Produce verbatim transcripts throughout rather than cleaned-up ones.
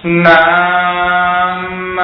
Nam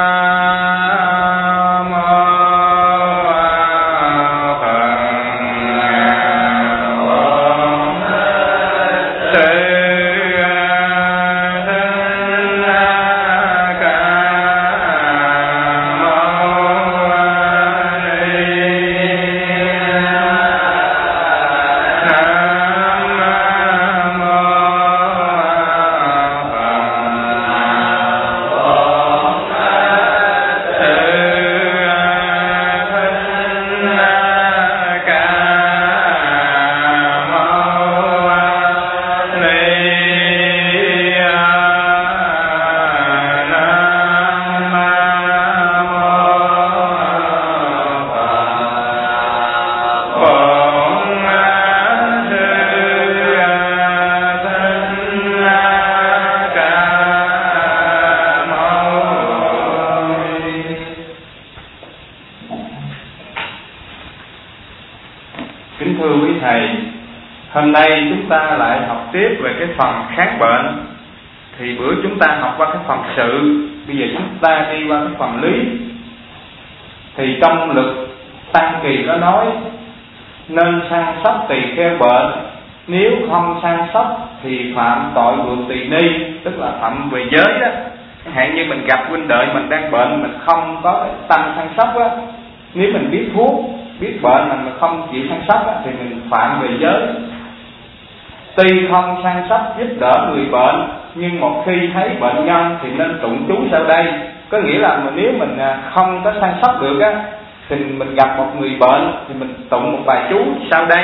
Hôm nay chúng ta lại học tiếp về cái phần kháng bệnh. Thì bữa chúng ta học qua cái phần sự, bây giờ chúng ta đi qua cái phần lý. Thì trong lực Tăng Kỳ có nói nên săn sóc tỳ kheo bệnh, nếu không săn sóc thì phạm tội vượt tỳ ni, tức là phạm về giới đó. Chẳng hạn như mình gặp huynh đệ mình đang bệnh, mình không có cái tâm săn sóc á, nếu mình biết thuốc, biết bệnh mà mình không chịu săn sóc á, thì mình phạm về giới. Tuy không săn sóc giúp đỡ người bệnh, nhưng một khi thấy bệnh nhân thì nên tụng chú sau đây. Có nghĩa là mình, nếu mình không có săn sóc được á, thì mình gặp một người bệnh thì mình tụng một bài chú sau đây: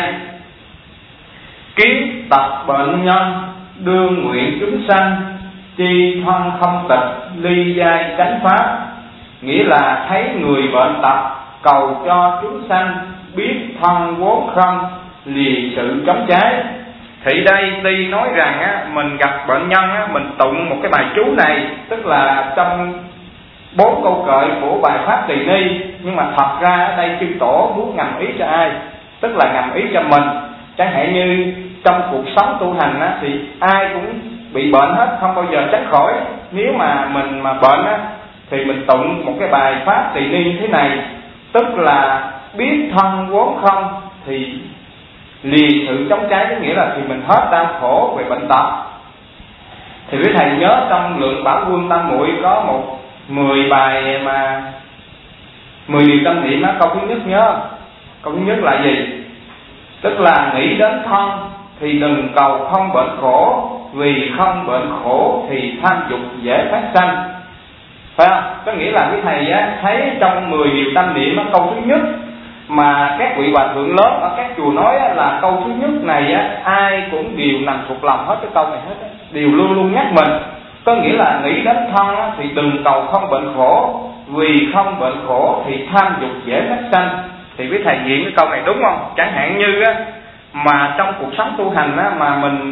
Kiến tập bệnh nhân, đương nguyện chúng sanh, chi thân không tịch, ly giai chánh pháp. Nghĩa là thấy người bệnh tật, cầu cho chúng sanh, biết thân vốn không, lìa sự chống trái. Thì đây tuy nói rằng á, mình gặp bệnh nhân á, mình tụng một cái bài chú này, tức là trong bốn câu kệ của bài pháp tỳ ni, nhưng mà thật ra ở đây chư tổ muốn ngầm ý cho ai? Tức là ngầm ý cho mình. Chẳng hạn như trong cuộc sống tu hành á, thì ai cũng bị bệnh hết, không bao giờ tránh khỏi. Nếu mà mình mà bệnh á, thì mình tụng một cái bài pháp tỳ ni như thế này, tức là biết thân vốn không thì lìa sự chống trái, có nghĩa là thì mình hết đau khổ về bệnh tật. Thì quý thầy nhớ trong Lượng Bảo Quân Tam Muội có một mười bài mà mười điều tâm niệm á. Câu thứ nhất nhớ, câu thứ nhất là gì? Tức là nghĩ đến thân thì đừng cầu không bệnh khổ, vì không bệnh khổ thì tham dục dễ phát sanh. Phải không? Có nghĩa là quý thầy á, thấy trong mười điều tâm niệm á, câu thứ nhất mà các vị hòa thượng lớn ở các chùa nói á, là câu thứ nhất này á, ai cũng đều nằm thuộc lòng hết cái câu này hết á, đều luôn luôn nhắc mình. Có nghĩa là nghĩ đến thân á, thì đừng cầu không bệnh khổ, vì không bệnh khổ thì tham dục dễ phát sanh. Thì quý thầy nghiệm cái câu này đúng không? Chẳng hạn như á, mà trong cuộc sống tu hành á, mà mình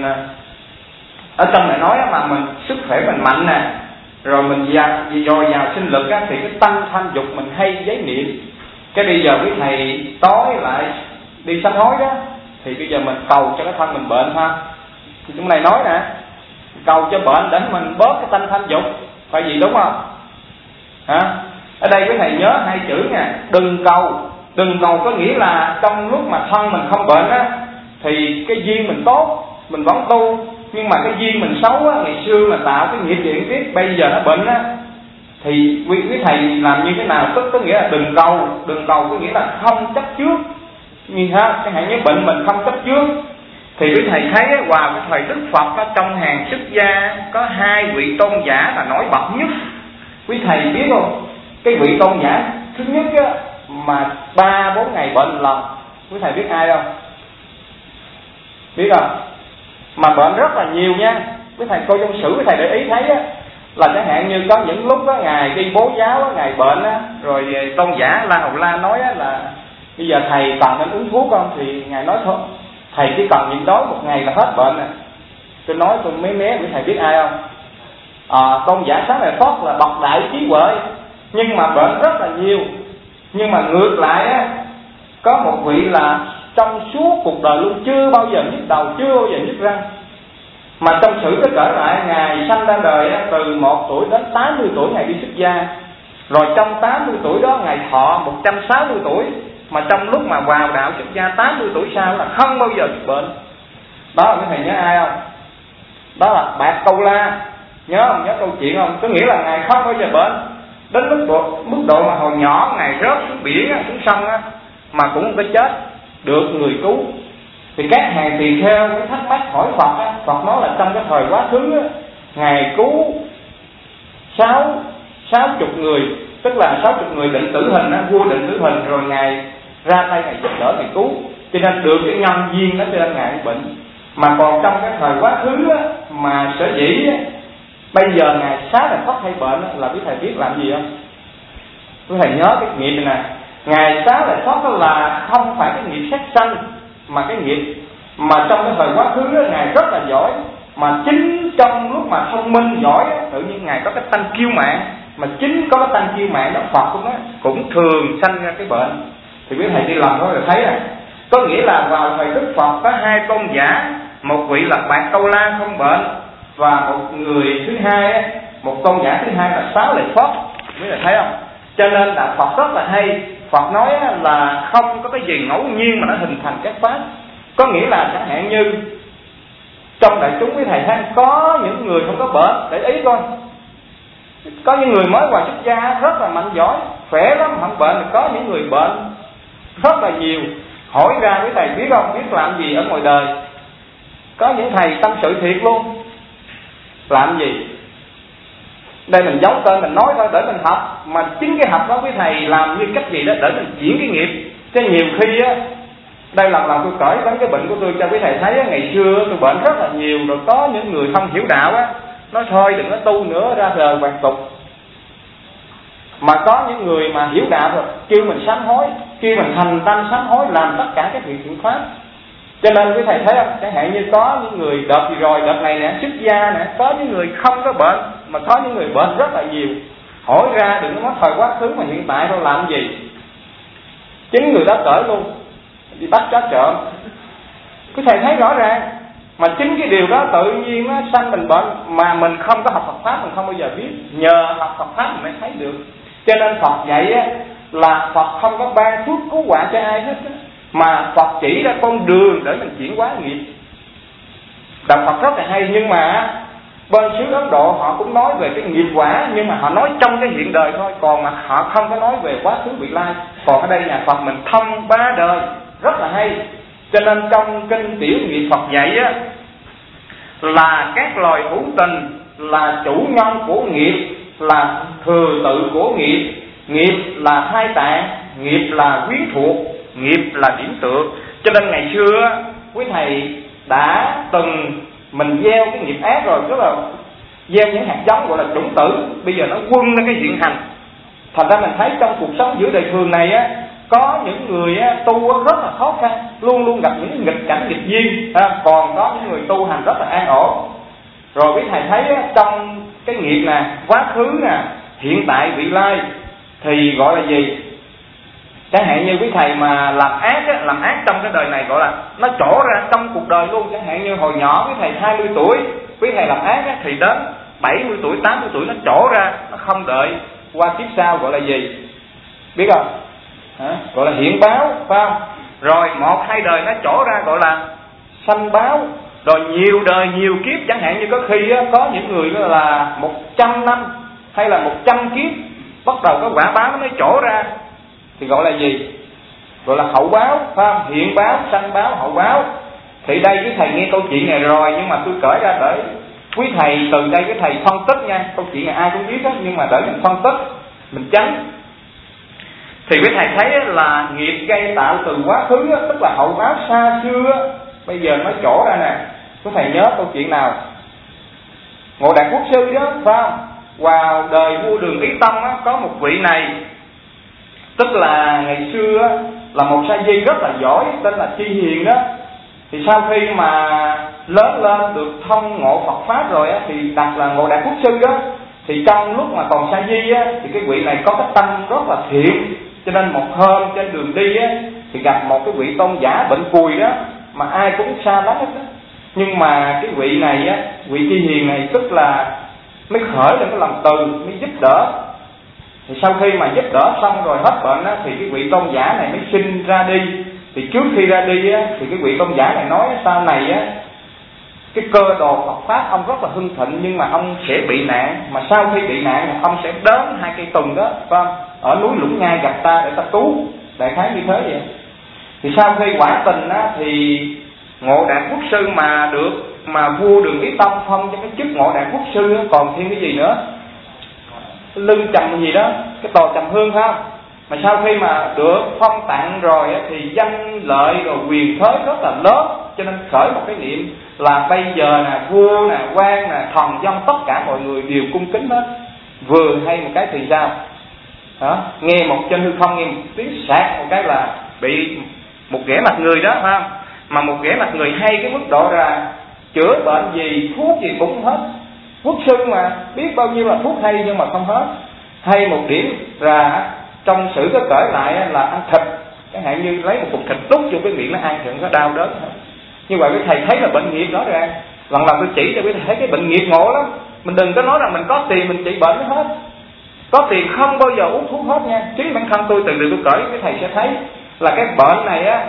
ở trong này nói á, mà mình sức khỏe mình mạnh nè, rồi mình dồi dào sinh lực á, thì cái tâm tham dục mình hay giấy niệm. Cái bây giờ quý thầy tối lại đi sám hối đó, thì bây giờ mình cầu cho cái thân mình bệnh ha. Thì trong này nói nè, cầu cho bệnh để mình bớt cái tâm tham dục, phải gì đúng không? Hả? Ở đây quý thầy nhớ hai chữ nha, đừng cầu. Đừng cầu có nghĩa là trong lúc mà thân mình không bệnh á, thì cái duyên mình tốt, mình vẫn tu. Nhưng mà cái duyên mình xấu á, ngày xưa mà tạo cái nghiệp điện tiếp, bây giờ nó bệnh á, thì quý, quý thầy làm như thế nào? Tức có nghĩa là đừng cầu. Đừng cầu có nghĩa là không chấp trước. Như ha, chẳng hạn như bệnh mình không chấp trước. Thì quý thầy thấy á, vào cái thời Đức Phật á, trong hàng xuất gia có hai vị tôn giả là nổi bật nhất. Quý thầy biết không? Cái vị tôn giả thứ nhất á, mà ba bốn ngày bệnh lần, quý thầy biết ai không? Biết không? Mà bệnh rất là nhiều nha. Quý thầy coi trong sử, quý thầy để ý thấy á, là chẳng hạn như có những lúc á, ngài đi bố giáo á, ngài bệnh á, rồi tôn giả La Hầu La nói á, là bây giờ thầy cần nên uống thuốc không? Thì ngài nói thôi, thầy chỉ cần nhịn đói một ngày là hết bệnh nè. Tôi nói tôi mé mé, quý thầy biết ai không? À, tôn giả Xá Lợi Phất là bậc đại trí huệ, nhưng mà bệnh rất là nhiều. Nhưng mà ngược lại á, có một vị là trong suốt cuộc đời luôn chưa bao giờ nhức đầu, chưa bao giờ nhức răng. Mà trong sử nó kể lại ngài sanh ra đời á, từ một tuổi đến tám mươi tuổi ngài đi xuất gia. Rồi trong tám mươi tuổi đó ngài thọ một trăm sáu mươi tuổi. Mà trong lúc mà vào đạo xuất gia tám mươi tuổi sau là không bao giờ bị bệnh. Đó là cái thầy nhớ ai không? Đó là Bạc Câu La. Nhớ không? Nhớ câu chuyện không? Có nghĩa là ngài không bao giờ bệnh. Đến mức độ, mức độ mà hồi nhỏ ngài rớt xuống biển á, xuống sông á, mà cũng không có chết, được người cứu. Thì các hàng tỳ kheo mới thắc mắc hỏi Phật á. Phật nói là trong cái thời quá khứ á, ngài cứu sáu sáu chục người, tức là sáu chục người định tử hình á, vua định tử hình, rồi ngài ra tay ngài giúp đỡ ngài cứu, cho nên được cái nhân duyên đó cho nên ngài bệnh. Mà còn trong cái thời quá khứ á, mà sở dĩ á, bây giờ ngài xá là thoát hay bệnh á, là quý thầy biết làm gì không? Quý thầy nhớ cái nghiệp này nè. Ngài xá là thoát đó là không phải cái nghiệp sát sanh, mà cái nghiệp mà trong cái thời quá khứ đó, ngài rất là giỏi. Mà chính trong lúc mà thông minh giỏi đó, tự nhiên ngài có cái tánh kiêu mạn. Mà chính có cái tánh kiêu mạn đó, Phật cũng, đó, cũng thường sanh ra cái bệnh. Thì quý thầy đi làm đó là thấy à, có nghĩa là vào thời Đức Phật có hai tôn giả. Một vị là Bạc Câu La không bệnh, và một người thứ hai, một tôn giả thứ hai là Xá Lợi Phất. Quý thầy thấy không? Cho nên là Phật rất là hay. Phật nói là không có cái gì ngẫu nhiên mà nó hình thành các pháp. Có nghĩa là chẳng hạn như trong đại chúng quý thầy thấy có những người không có bệnh, để ý coi. Có những người mới vào xuất gia rất là mạnh giỏi, khỏe lắm, không bệnh. Có những người bệnh rất là nhiều. Hỏi ra quý thầy biết không, biết làm gì ở ngoài đời. Có những thầy tâm sự thiệt luôn. Làm gì? Đây mình giấu tên mình nói thôi để mình học. Mà chính cái học đó quý thầy làm như cách gì đó để mình chuyển cái nghiệp. Chứ nhiều khi á, đây lần lần tôi cởi vấn cái bệnh của tôi cho quý thầy thấy á, ngày xưa tôi bệnh rất là nhiều. Rồi có những người không hiểu đạo á, nói thôi đừng có tu nữa, ra đời hoàn tục. Mà có những người mà hiểu đạo rồi kêu mình sám hối, kêu mình thành tâm sám hối, làm tất cả các việc thiện pháp. Cho nên quý thầy thấy không, chẳng hạn như có những người đợt gì rồi, đợt này nè, xuất gia nè, có những người không có bệnh, mà có những người bệnh rất là nhiều. Hỏi ra đừng có nói thời quá khứ mà hiện tại thôi làm gì. Chính người đó cởi luôn, đi bắt chó trộm. Quý thầy thấy rõ ràng. Mà chính cái điều đó tự nhiên nó sanh mình bệnh. Mà mình không có học Phật Pháp mình không bao giờ biết. Nhờ học Phật Pháp mình mới thấy được. Cho nên Phật dạy á, là Phật không có ban thuốc cứu quả cho ai hết á, mà Phật chỉ ra con đường để mình chuyển hóa nghiệp. Đạo Phật rất là hay. Nhưng mà bên xứ Ấn Độ họ cũng nói về cái nghiệp quả, nhưng mà họ nói trong cái hiện đời thôi. Còn mà họ không có nói về quá khứ vị lai. Còn ở đây nhà Phật mình thông ba đời, rất là hay. Cho nên trong kinh Tiểu Nghiệp Phật dạy á, là các loài hữu tình là chủ nhân của nghiệp, là thừa tự của nghiệp. Nghiệp là thai tạng, nghiệp là quyến thuộc, nghiệp là điểm tựa. Cho nên ngày xưa quý thầy đã từng mình gieo cái nghiệp ác rồi, tức là gieo những hạt giống gọi là chủng tử, bây giờ nó quân ra cái hiện hành. Thành ra mình thấy trong cuộc sống giữa đời thường này á, có những người á, tu rất là khó khăn, luôn luôn gặp những nghịch cảnh nghịch duyên, à, còn có những người tu hành rất là an ổn. Rồi quý thầy thấy á, trong cái nghiệp nè, quá khứ nè, hiện tại vị lai thì gọi là gì? Chẳng hạn như quý thầy mà làm ác á, làm ác trong cái đời này gọi là nó trổ ra trong cuộc đời luôn. Chẳng hạn như hồi nhỏ quý thầy hai mươi tuổi, quý thầy làm ác á, thì đến bảy mươi tuổi, tám mươi tuổi nó trổ ra, nó không đợi qua kiếp sau gọi là gì? Biết không? Hả? Gọi là hiện báo, phải không? Rồi một hai đời nó trổ ra gọi là sanh báo. Rồi nhiều đời nhiều kiếp, chẳng hạn như có khi á, có những người đó là một trăm năm hay là một trăm kiếp bắt đầu có quả báo nó mới trổ ra, thì gọi là gì? Gọi là hậu báo, phải không? Hiện báo, sanh báo, hậu báo. Thì đây quý thầy nghe câu chuyện này rồi, nhưng mà tôi cởi ra để quý thầy từ đây cái thầy phân tích nha. Câu chuyện này ai cũng biết hết, nhưng mà để mình phân tích, mình tránh. Thì quý thầy thấy là nghiệp gây tạo từ quá khứ, tức là hậu báo xa xưa, bây giờ nó trổ ra nè. Quý thầy nhớ câu chuyện nào? Ngộ Đạt Quốc Sư đó, phải không? Vào đời vua Đường Ý Tông á, có một vị này, tức là ngày xưa là một sa di rất là giỏi, tên là Chi Hiền đó. Thì sau khi mà lớn lên được thông ngộ Phật Pháp rồi á, thì đặt là Ngộ Đạt Quốc Sư đó. Thì trong lúc mà còn sa di á, thì cái vị này có cái tâm rất là thiện. Cho nên một hôm trên đường đi á, thì gặp một cái vị tôn giả bệnh cùi đó, mà ai cũng xa lắm hết đó. Nhưng mà cái vị này á, vị Chi Hiền này tức là mới khởi lên cái lòng từ, mới giúp đỡ. Thì sau khi mà giúp đỡ xong rồi hết bệnh á, thì cái vị tôn giả này mới sinh ra đi. Thì trước khi ra đi á, thì cái vị tôn giả này nói sau này á, cái cơ đồ Phật Pháp ông rất là hưng thịnh, nhưng mà ông sẽ bị nạn. Mà sau khi bị nạn ông sẽ đến hai cây tùng đó, phải không? Ở núi Lũng Nhai gặp ta để ta cứu. Đại khái như thế vậy. Thì sau khi quả tình á, thì Ngộ Đạt Quốc Sư mà được, mà vua Đường Lý Tông phong cho cái chức Ngộ Đạt Quốc Sư á, còn thêm cái gì nữa, lưng trầm gì đó, cái tòa trầm hương phải không? Mà sau khi mà được phong tặng rồi á, thì danh lợi rồi quyền thế rất là lớn, cho nên khởi một cái niệm là bây giờ nè, vua nè, quan nè, thần dân, tất cả mọi người đều cung kính hết. Vừa hay một cái thì sao đó, nghe một trên hư không nghe một tiếng sạc một cái là bị một ghẻ mặt người đó, phải không? Mà một ghẻ mặt người hay cái mức độ là chữa bệnh gì, thuốc gì cũng hết. Quốc sư mà biết bao nhiêu là thuốc hay nhưng mà không hết. Hay một điểm là trong sử có kể lại là ăn thịt, chẳng hạn như lấy một cục thịt đút vô cái miệng nó ăn thì nó đau đớn. Như vậy cái thầy thấy là bệnh nghiệp rõ ràng. Lần lần tôi chỉ cho quý thầy thấy cái bệnh nghiệp ngộ lắm. Mình đừng có nói rằng mình có tiền mình trị bệnh nó hết. Có tiền không bao giờ uống thuốc hết nha. Chính bản thân tôi từ từ tôi cởi cái thầy sẽ thấy là cái bệnh này á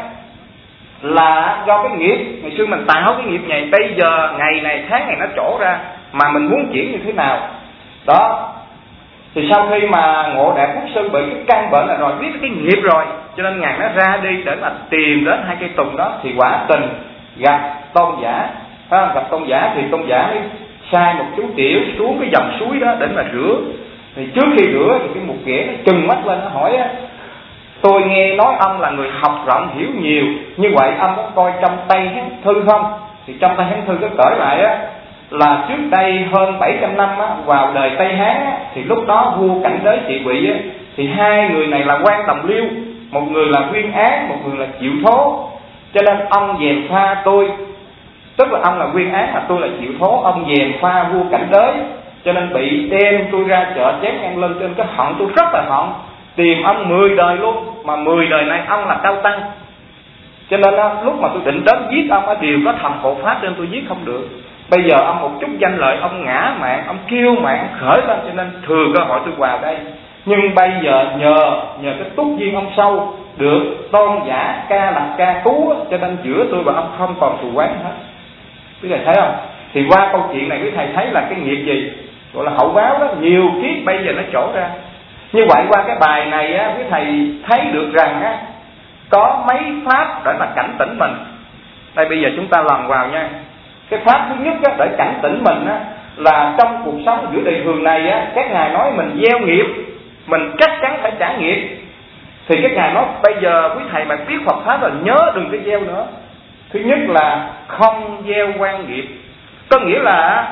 là do cái nghiệp. Ngày xưa mình tạo cái nghiệp này, bây giờ ngày này tháng này nó trổ ra, mà mình muốn chuyển như thế nào đó. Thì sau khi mà Ngộ Đạt Quốc Sư bị cái căn bệnh này rồi, biết cái nghiệp rồi, cho nên ngài nó ra đi để mà tìm đến hai cây tùng đó. Thì quả tình gặp tôn giả, à, gặp tôn giả thì tôn giả mới sai một chú tiểu xuống cái dòng suối đó để mà rửa. Thì trước khi rửa thì cái một ghẻ nó trừng mắt lên, nó hỏi á: tôi nghe nói ông là người học rộng hiểu nhiều, như vậy ông có coi trong Tây Hán Thư không? Thì trong Tây Hán Thư có kể lại á là trước đây hơn bảy trăm năm á, vào đời Tây Hán á, thì lúc đó vua Cảnh Đế trị vì á, thì hai người này là quan đồng liêu, một người là Nguyên Án, một người là Chịu Thố. Cho nên ông gièm pha tôi, tức là ông là Nguyên Án mà tôi là Chịu Thố, ông gièm pha vua Cảnh Đế, cho nên bị đem tôi ra chợ chém ngang lưng. Trên cái hận tôi rất là hận, tìm ông mười đời luôn, mà mười đời này ông là cao tăng. Cho nên á, lúc mà tôi định đến giết ông á, đều có thần hộ pháp nên tôi giết không được. Bây giờ ông một chút danh lợi, ông ngã mạng, ông kêu mạng khởi lên, cho nên thừa cơ hội tôi vào đây. Nhưng bây giờ nhờ nhờ cái túc duyên ông sâu, được tôn giả ca lập ca cứu, cho nên giữa tôi và ông không còn thù oán hết. Quý thầy thấy không? Thì qua câu chuyện này quý thầy thấy là cái nghiệp gì gọi là hậu báo đó, nhiều kiếp bây giờ nó trổ ra. Như vậy qua cái bài này á, quý thầy thấy được rằng á, có mấy pháp để mà cảnh tỉnh mình. Đây bây giờ chúng ta lần vào nha. Cái pháp thứ nhất á, để cảnh tỉnh mình á, là trong cuộc sống giữa đời thường này á, các ngài nói mình gieo nghiệp, mình chắc chắn phải trả nghiệp. Thì các ngài nói bây giờ quý thầy mà biết Phật pháp là nhớ đừng có gieo nữa. Thứ nhất là không gieo quan nghiệp, có nghĩa là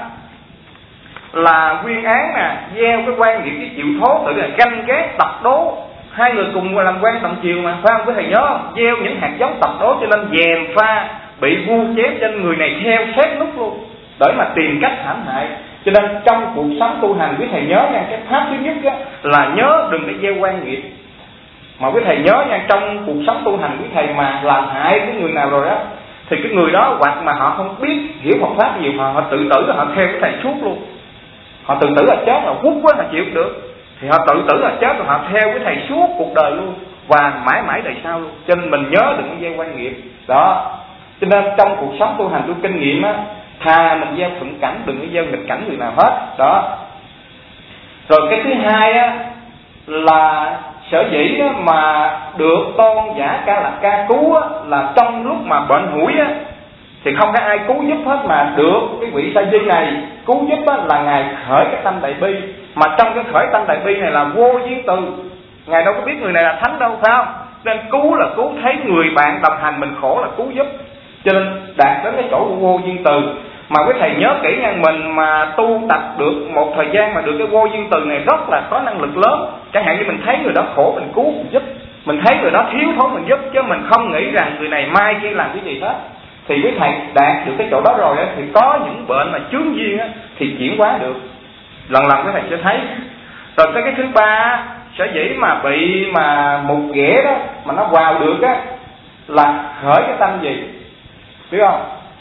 là Nguyên Án nè gieo cái quan nghiệp với Chịu Thố, tự là ganh ghét tập đố, hai người cùng làm quan tầm chiều mà, phải không quý thầy nhớ không? Gieo những hạt giống tập đố, cho nên dèm pha bị vu chém, trên người này theo xét nút luôn để mà tìm cách hãm hại. Cho nên trong cuộc sống tu hành quý thầy nhớ nha, cái pháp thứ nhất á, là nhớ đừng để gieo quan nghiệp. Mà quý thầy nhớ nha, trong cuộc sống tu hành quý thầy mà làm hại cái người nào rồi á, thì cái người đó hoặc mà họ không biết hiểu Phật pháp nhiều, họ, họ tự tử họ theo cái thầy suốt luôn. Họ tự tử là chết, là hút quá là chịu được, thì họ tự tử là chết rồi họ theo cái thầy suốt cuộc đời luôn, và mãi mãi đời sau luôn. Cho nên mình nhớ đừng có gieo quan nghiệp đó. Cho nên trong cuộc sống tu hành tôi kinh nghiệm á, thà mình gieo thuận cảnh đừng có gieo nghịch cảnh người nào hết đó. Rồi cái thứ hai á là sở dĩ đó mà được tôn giả ca là ca cứu á, là trong lúc mà bệnh hủi á thì không có ai cứu giúp hết, mà được cái vị Sa Di này cứu giúp á, là ngài khởi cái tâm đại bi. Mà trong cái khởi tâm đại bi này là vô duyên từ, ngài đâu có biết người này là thánh đâu, phải không? Nên cứu là cứu, thấy người bạn đồng hành mình khổ là cứu giúp, cho nên đạt đến cái chỗ vô duyên từ. Mà quý thầy nhớ kỹ nha, mình mà tu tập được một thời gian mà được cái vô duyên từ này rất là có năng lực lớn. Chẳng hạn như mình thấy người đó khổ mình cứu mình giúp, mình thấy người đó thiếu thốn mình giúp, chứ mình không nghĩ rằng người này mai kia làm cái gì hết. Thì quý thầy đạt được cái chỗ đó rồi á, thì có những bệnh mà chướng duyên á thì chuyển hóa được, lần lần quý thầy sẽ thấy. Rồi tới cái thứ ba, sở dĩ mà bị mà một ghẻ đó mà nó vào được á, là khởi cái tâm gì biết không?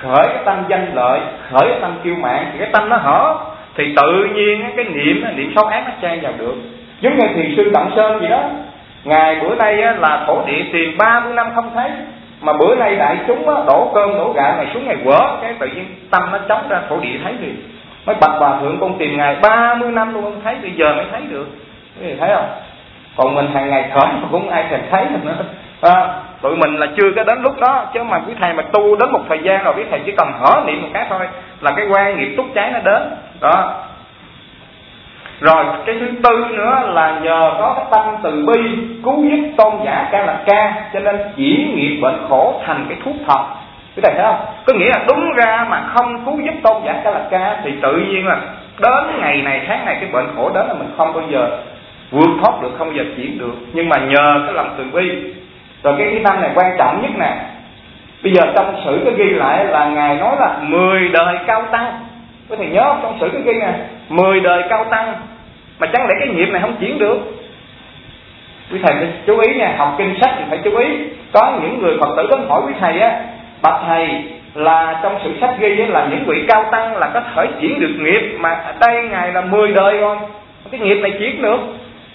khởi cái tâm danh lợi, khởi cái tâm kiêu mạn, thì cái tâm nó hở, thì tự nhiên cái niệm niệm xấu ác nó chen vào được. Giống như thiền sư Đặng Sơn gì đó, ngài bữa nay là thổ địa tiền ba mươi năm không thấy, mà bữa nay đại chúng đổ cơm đổ gạo này xuống ngày quở, cái tự nhiên tâm nó chóng ra thổ địa thấy gì. Mới bạch hòa thượng con tìm ngài ba mươi năm luôn không thấy, bây giờ mới thấy được. Quý vị thấy không? Còn mình hàng ngày khởi mà cũng ai thèm thấy mình nữa. À, tụi mình là chưa có đến lúc đó, chứ mà quý thầy mà tu đến một thời gian rồi, quý thầy chỉ cần hở niệm một cái thôi là cái quan nghiệp túc cháy nó đến đó. Rồi cái thứ tư nữa là nhờ có cái tâm từ bi cứu giúp tôn giả Ca Lạt Ca, cho nên chuyển nghiệp bệnh khổ thành cái thuốc thật. Quý thầy thấy không? Có nghĩa là đúng ra mà không cứu giúp tôn giả Ca Lạt Ca thì tự nhiên là đến ngày này tháng này cái bệnh khổ đến là mình không bao giờ vượt thoát được, không bao giờ chuyển được. Nhưng mà nhờ cái lòng từ bi. Rồi cái cái năm này quan trọng nhất nè. Bây giờ trong sử có ghi lại là ngài nói là mười đời cao tăng. Có thể nhớ không? Trong sử có ghi nè, mười đời cao tăng. Mà chẳng lẽ cái nghiệp này không chuyển được? Quý thầy phải chú ý nha, học kinh sách thì phải chú ý. Có những người Phật tử đến hỏi quý thầy á, bạch thầy là trong sử sách ghi là những vị cao tăng là có thể chuyển được nghiệp, mà ở đây ngài là mười đời rồi, cái nghiệp này chuyển được.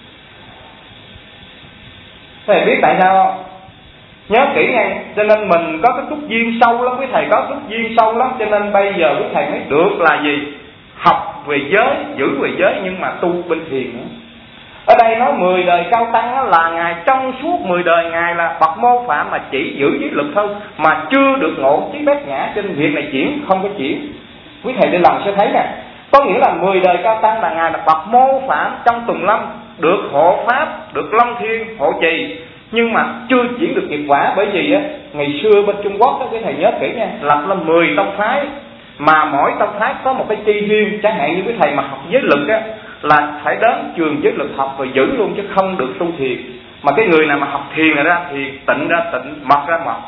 Thầy biết tại sao không? Nhớ kỹ nha, cho nên mình có cái túc duyên sâu lắm, quý thầy có túc duyên sâu lắm, cho nên bây giờ quý thầy mới được là gì? Học về giới, giữ về giới nhưng mà tu bên thiền nữa. Ở đây nói mười đời cao tăng là ngài trong suốt mười đời ngài là bậc mô phạm mà chỉ giữ giới lực thôi, mà chưa được ngộ trí bát nhã, trên việc này chuyển không có chuyển. Quý thầy đi lòng sẽ thấy nè, có nghĩa là mười đời cao tăng là ngài là bậc mô phạm trong Tùng Lâm, được hộ pháp, được Long Thiên hộ trì, nhưng mà chưa chuyển được nghiệp quả. Bởi vì á, ngày xưa bên Trung Quốc đó, quý thầy nhớ kỹ nha, lập là mười tông phái, mà mỗi tông phái có một cái chi riêng. Chẳng hạn như quý thầy mà học giới lực á, là phải đến trường giới lực học rồi giữ luôn, chứ không được tu thiền. Mà cái người nào mà học thiền là ra thiền, tịnh ra tịnh, mật ra mật,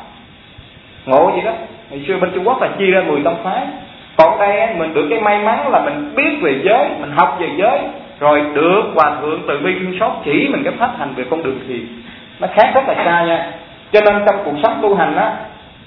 ngộ gì đó. Ngày xưa bên Trung Quốc là chia ra mười tông phái. Còn đây á, mình được cái may mắn là mình biết về giới, mình học về giới, rồi được Hòa Thượng Từ Bi Thương Xót chỉ mình cái pháp hành về con đường thiền. Nó khác rất là xa nha. Cho nên trong cuộc sống tu hành á,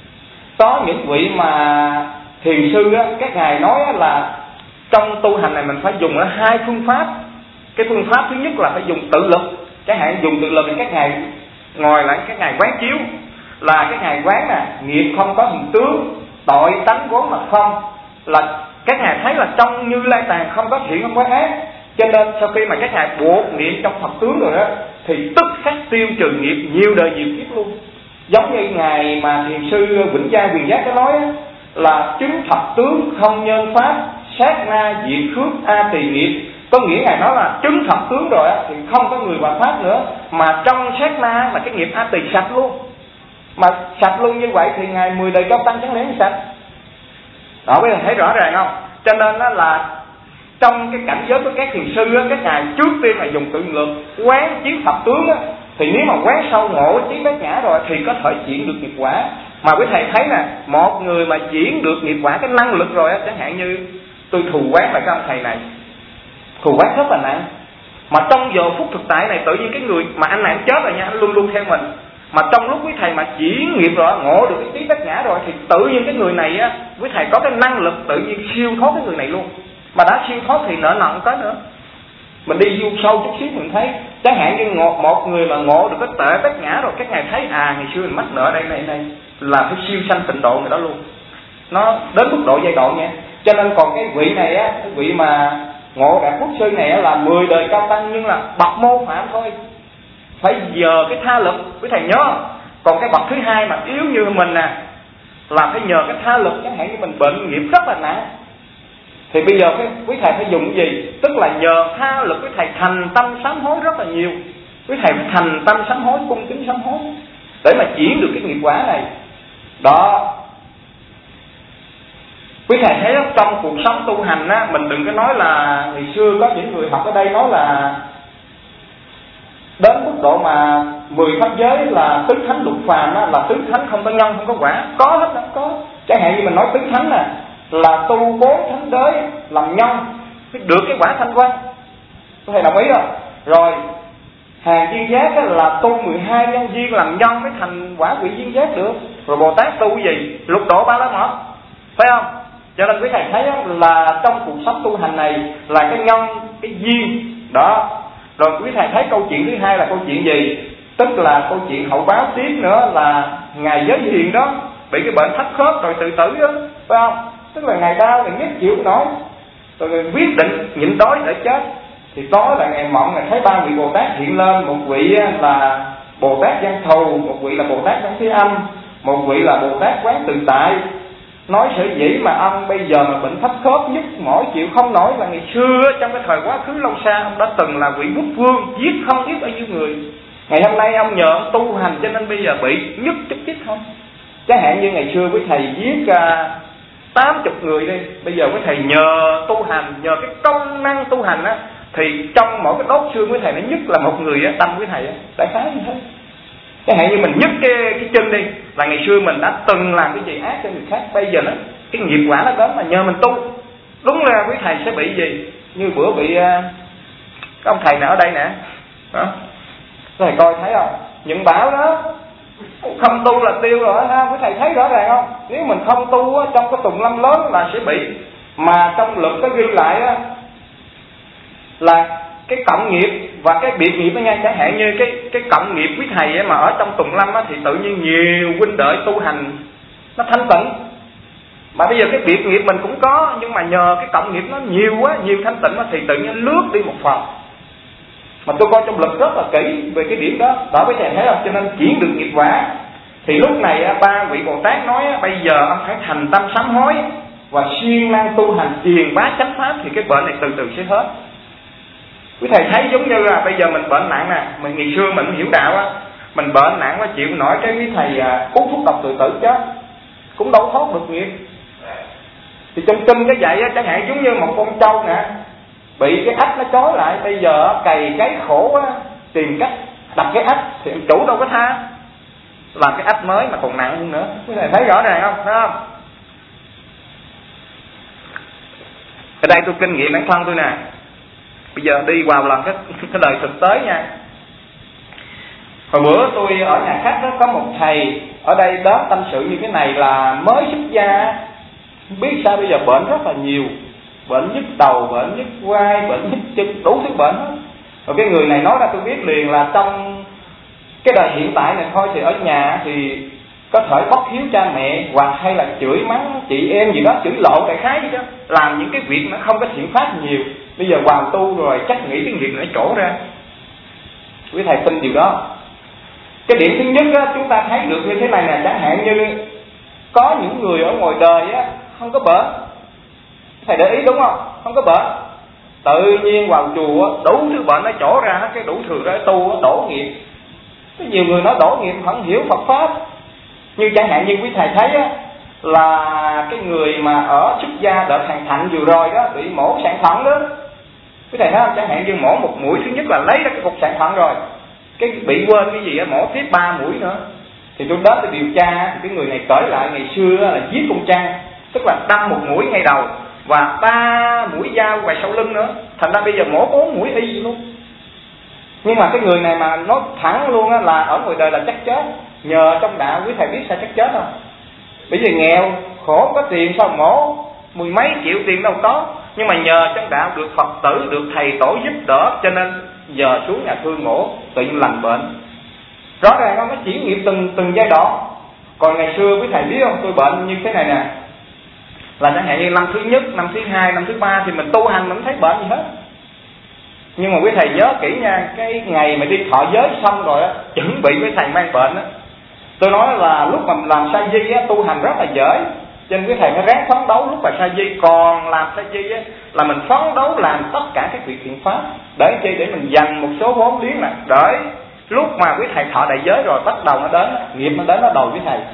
có những vị mà thiền sư á, các ngài nói á, là trong tu hành này mình phải dùng ở hai phương pháp. Cái phương pháp thứ nhất là phải dùng tự lực. Chẳng hạn dùng tự lực thì các ngài ngồi lại, các ngài quán chiếu là các ngài quán nè, nghiệp không có hình tướng, tội tánh vốn là không, là các ngài thấy là trong Như Lai Tạng không có thiện không có ác. Cho nên sau khi mà các ngài buộc niệm trong Phật tướng rồi đó, thì tức khắc tiêu trừ nghiệp nhiều đời nhiều kiếp luôn. Giống như ngài mà thiền sư Vĩnh Gia Quyền Giác có nói á, là chứng thập tướng không nhân pháp, sát na diệt khước a tỳ nghiệp. Có nghĩa ngài nói là chứng thập tướng rồi á, thì không có người phạm pháp nữa, mà trong sát na là cái nghiệp a tỳ sạch luôn. Mà sạch luôn như vậy thì ngài mười đời cao tăng chẳng lẽ sạch. Đó, bây giờ thấy rõ ràng không? Cho nên đó là trong cái cảnh giới của các thiền sư á, các ngài trước tiên là dùng tự lực quán chiếu thập tướng á, thì nếu mà quán sâu ngộ trí bát nhã rồi thì có thể chuyển được nghiệp quả. Mà quý thầy thấy nè, một người mà chuyển được nghiệp quả cái năng lực rồi á, chẳng hạn như tôi thù quán lại cái ông thầy này, thù quán rất là nặng, mà trong giờ phút thực tại này tự nhiên cái người mà anh này chết rồi nha, anh luôn luôn theo mình, mà trong lúc quý thầy mà chuyển nghiệp rồi, ngộ được cái trí bát nhã rồi, thì tự nhiên cái người này á, quý thầy có cái năng lực tự nhiên siêu thoát cái người này luôn. Mà đã siêu thoát thì nợ nần có nữa. Mình đi vô sâu chút xíu mình thấy, chẳng hạn như ngộ, một người mà ngộ được cái tệ bát nhã rồi, các ngài thấy à ngày xưa mình mắc nợ đây này đây là phải siêu sanh tịnh độ người đó luôn. Nó đến mức độ giai đoạn nha. Cho nên còn cái vị này á, cái vị mà ngộ đạt quốc sư này á, là mười đời cao tăng nhưng là bậc mô phạm thôi, phải nhờ cái tha lực. Quý thầy nhớ không? Còn cái bậc thứ hai mà yếu như mình nè, là phải nhờ cái tha lực. Chẳng hạn như mình bệnh nghiệp rất là nặng, thì bây giờ cái quý thầy phải dùng cái gì? Tức là nhờ tha lực quý thầy thành tâm sám hối rất là nhiều. Quý thầy phải thành tâm sám hối, cung kính sám hối để mà chuyển được cái nghiệp quả này. Đó. Quý thầy thấy đó, trong cuộc sống tu hành á, mình đừng có nói là ngày xưa có những người học ở đây nói là đến mức độ mà mười pháp giới là tứ thánh lục phàm á, là tứ thánh không có nhân không có quả. Có hết đó, có. Chẳng hạn như mình nói tứ thánh nè, là tu bốn thánh đới làm nhân được cái quả thanh văn, có thể đồng ý không? Rồi hàng duyên giác là tu mười hai nhân duyên làm nhân mới thành quả vị duyên giác được. Rồi Bồ Tát tu cái gì? Lục độ ba la mật. phải không? Cho nên quý thầy thấy là trong cuộc sống tu hành này là cái nhân, cái duyên đó. Rồi quý thầy thấy câu chuyện thứ hai là câu chuyện gì? Tức là câu chuyện hậu báo tiếp nữa là ngài Giới Hiền đó bị cái bệnh thấp khớp rồi tự tử đó, phải không? Tức là ngài đau, ngài nhất chịu nổi, rồi ngài quyết định nhịn đói để chết. Thì tối là ngày mộng ngài thấy ba vị Bồ Tát hiện lên, một vị là Bồ Tát Văn Thù, một vị là Bồ Tát Văn Thế Âm, một vị là Bồ Tát Quán Tự Tại. Nói sở dĩ mà ông bây giờ mà bệnh thấp khớp nhức mỏi chịu không nổi là ngày xưa trong cái thời quá khứ lâu xa ông đã từng là vị quốc vương giết không biết bao nhiêu người. Ngày hôm nay ông nhờ ông tu hành cho nên bây giờ bị nhức chút chích không. Chẳng hạn như ngày xưa quý thầy giết tám uh, chục người đi, bây giờ quý thầy nhờ tu hành, nhờ cái công năng tu hành á, thì trong mỗi cái đốt xương quý thầy nó nhức là một người á, tâm quý thầy á, đại khái như thế. Chẳng hạn như mình nhức cái, cái chân đi, là ngày xưa mình đã từng làm cái gì ác cho người khác, bây giờ nó cái nghiệp quả nó đến mà nhờ mình tu. Đúng là quý thầy sẽ bị gì? Như bữa bị uh, cái ông thầy nào ở đây nè đó. Thầy coi thấy không? Những bảo đó không tu là tiêu rồi ha, quý thầy thấy rõ ràng không? Nếu mình không tu á, trong cái tùng lâm lớn là sẽ bị. Mà trong luật có ghi lại á, là cái cộng nghiệp và cái biệt nghiệp đó nha. Chẳng hạn như cái cái cộng nghiệp quý thầy ấy mà ở trong tùng lâm á, thì tự nhiên nhiều huynh đệ tu hành nó thanh tịnh. Mà bây giờ cái biệt nghiệp mình cũng có, nhưng mà nhờ cái cộng nghiệp nó nhiều quá, nhiều thanh tịnh á, thì tự nhiên lướt đi một phần. Mà tôi coi trong luật rất là kỹ về cái điểm đó, đó với thầy thấy không? Cho nên chuyển được nghiệp quả. Thì lúc này ba vị Bồ Tát nói bây giờ ông phải thành tâm sám hối và siêng năng tu hành truyền bá chánh pháp, thì cái bệnh này từ từ sẽ hết. Quý thầy thấy giống như là bây giờ mình bệnh nặng nè, mình ngày xưa mình hiểu đạo á, mình bệnh nặng quá chịu nổi cái quý thầy à, uống thuốc độc tự tử chết, cũng đâu thoát được nghiệp. Thì trong kinh cái vậy á, chẳng hạn giống như một con trâu nè, bị cái ách nó trói lại, bây giờ cày cái khổ á, tìm cách đập cái ách thì ông chủ đâu có tha, làm cái ách mới mà còn nặng hơn nữa. Quý thầy thấy rõ ràng không? Thấy không? Ở đây tôi kinh nghiệm bản thân tôi nè. Bây giờ đi vào làm cái, cái đời thực tế nha. Hồi bữa tôi ở nhà khách đó, có một thầy ở đây đó tâm sự như thế này là mới xuất gia, không biết sao bây giờ bệnh rất là nhiều. Bệnh nhức đầu, bệnh nhức vai, bệnh nhức chân, đủ thứ bệnh hết. Rồi cái người này nói ra tôi biết liền là trong cái đời hiện tại này thôi thì ở nhà thì có thể bóc hiếu cha mẹ, hoặc hay là chửi mắng chị em gì đó, chửi lộ đại khái gì đó, làm những cái việc nó không có thiện pháp nhiều. Bây giờ vào tu rồi chắc nghĩ cái nghiệp nó trổ ra. Quý thầy tin điều đó. Cái điểm thứ nhất á, chúng ta thấy được như thế này nè, chẳng hạn như có những người ở ngoài đời á không có bệnh, thầy để ý đúng không? Không có bệnh, tự nhiên vào chùa đủ thứ bệnh nó trổ ra hết, cái đủ thừa ra tu đổ nghiệp. Có nhiều người nói đổ nghiệp không hiểu Phật pháp. Như chẳng hạn như quý thầy thấy á, là cái người mà ở xuất gia đợt hàng thạnh vừa rồi đó bị mổ sạn thận đó. Quý thầy thấy không? Chẳng hạn như mổ một mũi thứ nhất là lấy ra cái cục sạn thận rồi, cái bị quên cái gì á, mổ tiếp ba mũi nữa. Thì tôi đến tôi điều tra thì cái người này kể lại ngày xưa là giết con trăng, tức là đâm một mũi ngay đầu và ba mũi dao ngoài sau lưng nữa, thành ra bây giờ mổ bốn mũi y luôn. Nhưng mà cái người này mà nói thẳng luôn á là ở ngoài đời là chắc chết. Nhờ trong đạo, quý thầy biết sao chắc chết không? Bởi vì nghèo khổ có tiền sao mổ mười mấy triệu tiền đâu có. Nhưng mà nhờ trong đạo được Phật tử, được thầy tổ giúp đỡ, cho nên giờ xuống nhà thương mổ tự nhiên lành bệnh. Rõ ràng không, nó chuyển nghiệp từng từng giai đoạn. Còn ngày xưa quý thầy biết không, tôi bệnh như thế này nè, là chẳng hạn như năm thứ nhất, năm thứ hai, năm thứ ba thì mình tu hành mình không thấy bệnh gì hết. Nhưng mà quý thầy nhớ kỹ nha, cái ngày mà đi thọ giới xong rồi á, chuẩn bị với thầy mang bệnh á, tôi nói là lúc mà làm sa di á, tu hành rất là dễ, cho nên quý thầy phải ráng phấn đấu lúc mà sa di còn làm sa di á, là mình phấn đấu làm tất cả các việc thiện pháp, để chi để mình dành một số vốn liếng nè, để lúc mà quý thầy thọ đại giới rồi bắt đầu nó đến, nghiệp nó đến nó đòi quý thầy.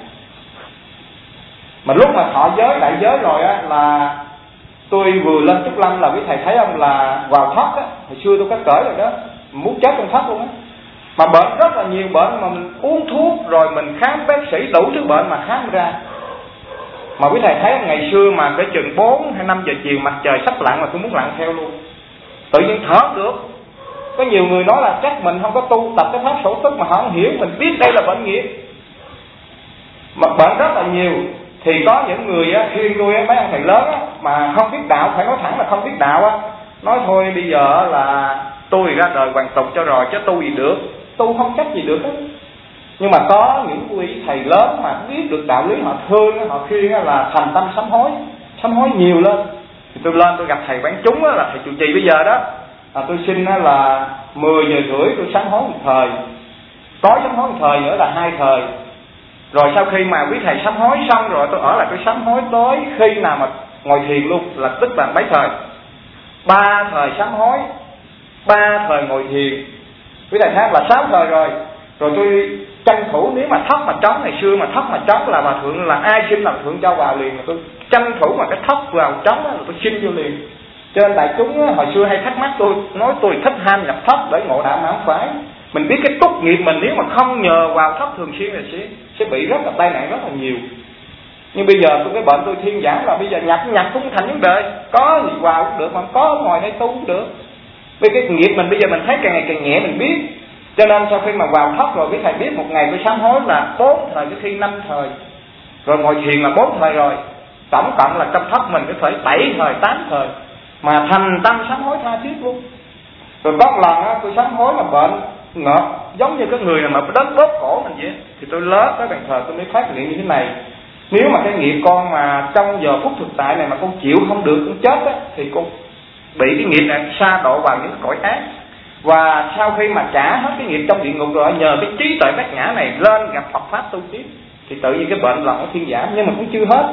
Mà lúc mà thọ giới đại giới rồi á, là tôi vừa lên Trúc Lâm là quý thầy thấy không, là vào thất á, hồi xưa tôi có cởi rồi đó, muốn chết trong thất luôn á. Mà bệnh rất là nhiều bệnh mà mình uống thuốc rồi mình khám bác sĩ đủ thứ bệnh mà khám ra. Mà quý thầy thấy ngày xưa mà cái chừng bốn hay năm giờ chiều mặt trời sắp lặn mà tôi muốn lặn theo luôn, tự nhiên thở được. Có nhiều người nói là chắc mình không có tu tập cái pháp sổ tức mà họ không hiểu, mình biết đây là bệnh nghiệp. Mà bệnh rất là nhiều. Thì có những người á, khuyên tôi á, mấy ông thầy lớn á, mà không biết đạo, phải nói thẳng là không biết đạo á, nói thôi bây giờ là tôi ra đời hoàn tục cho rồi chứ tu gì được, tu không cách gì được hết. Nhưng mà có những quý thầy lớn mà biết được đạo lý, họ thương, họ khuyên là thành tâm sám hối, sám hối nhiều lên. Thì tôi lên tôi gặp thầy Quán Chúng là thầy trụ trì bây giờ đó, à, tôi xin là mười giờ rưỡi tôi sám hối một thời, tối sám hối một thời nữa là hai thời. Rồi sau khi mà quý thầy sám hối xong rồi tôi ở lại tôi sám hối tới khi nào mà ngồi thiền luôn, là tức là mấy thời, ba thời sám hối, ba thời ngồi thiền. Quý thầy khác là sáu thời rồi. Rồi tôi tranh thủ, nếu mà thóc mà trống, ngày xưa mà thóc mà trống là bà thượng là ai xin làm thượng cho vào liền, mà tôi tranh thủ mà cái thóc vào trống đó là tôi xin vô liền. Cho nên đại chúng á, hồi xưa hay thắc mắc tôi, nói tôi thích ham nhập thóc để ngộ đạo, mà không phải. Mình biết cái túc nghiệp mình nếu mà không nhờ vào thóc thường xuyên thì sẽ sẽ bị rất là tai nạn rất là nhiều. Nhưng bây giờ tôi cái bệnh tôi thiên giảng là bây giờ nhập nhập cũng thành vấn đề, có gì vào cũng được, mà có ngoài đây tu cũng được. Vì cái nghiệp mình bây giờ mình thấy càng ngày càng nhẹ, mình biết. Cho nên sau khi mà vào thóc rồi, quý thầy biết một ngày tôi sám hối là bốn thời, cái khi năm thời, rồi ngồi thiền là bốn thời rồi, tổng cộng là trong thóc mình có phải bảy thời, tám thời, mà thành tâm sám hối tha thiết luôn. Rồi có một lần á, tôi sám hối là bệnh ngợp, giống như cái người nào mà đất bóp cổ mình vậy, thì tôi lết tới bàn thờ tôi mới phát hiện như thế này: nếu mà cái nghiệp con mà trong giờ phút thực tại này mà con chịu không được, con chết á, thì con bị cái nghiệp này sa độ vào những cõi ác. Và sau khi mà trả hết cái nghiệp trong địa ngục rồi, nhờ cái trí tuệ bát nhã này lên gặp Phật pháp tu tiếp, thì tự nhiên cái bệnh lòng nó thiên giảm. Nhưng mà cũng chưa hết,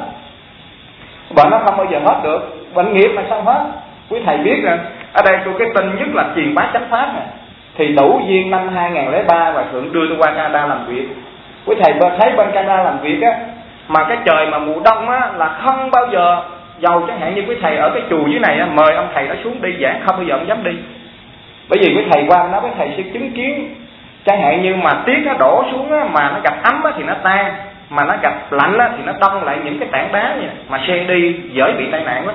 bệnh nó không bao giờ hết được, bệnh nghiệp mà sao hết. Quý thầy biết rồi, ở đây tôi cái tin nhất là truyền bá chánh pháp này. Thì đủ duyên năm hai không không ba và thượng đưa tôi qua Canada làm việc. Quý thầy thấy bên Canada làm việc á, mà cái trời mà mùa đông á là không bao giờ giàu. Chẳng hạn như quý thầy ở cái chùa dưới này á, mời ông thầy đó xuống đi giảng không bao giờ ông dám đi. Bởi vì quý thầy qua đó, quý thầy sẽ chứng kiến, chẳng hạn như mà tiết nó đổ xuống á, mà nó gặp ấm á, thì nó tan, mà nó gặp lạnh á, thì nó đông lại những cái tảng đá vậy, mà xe đi dễ bị tai nạn lắm.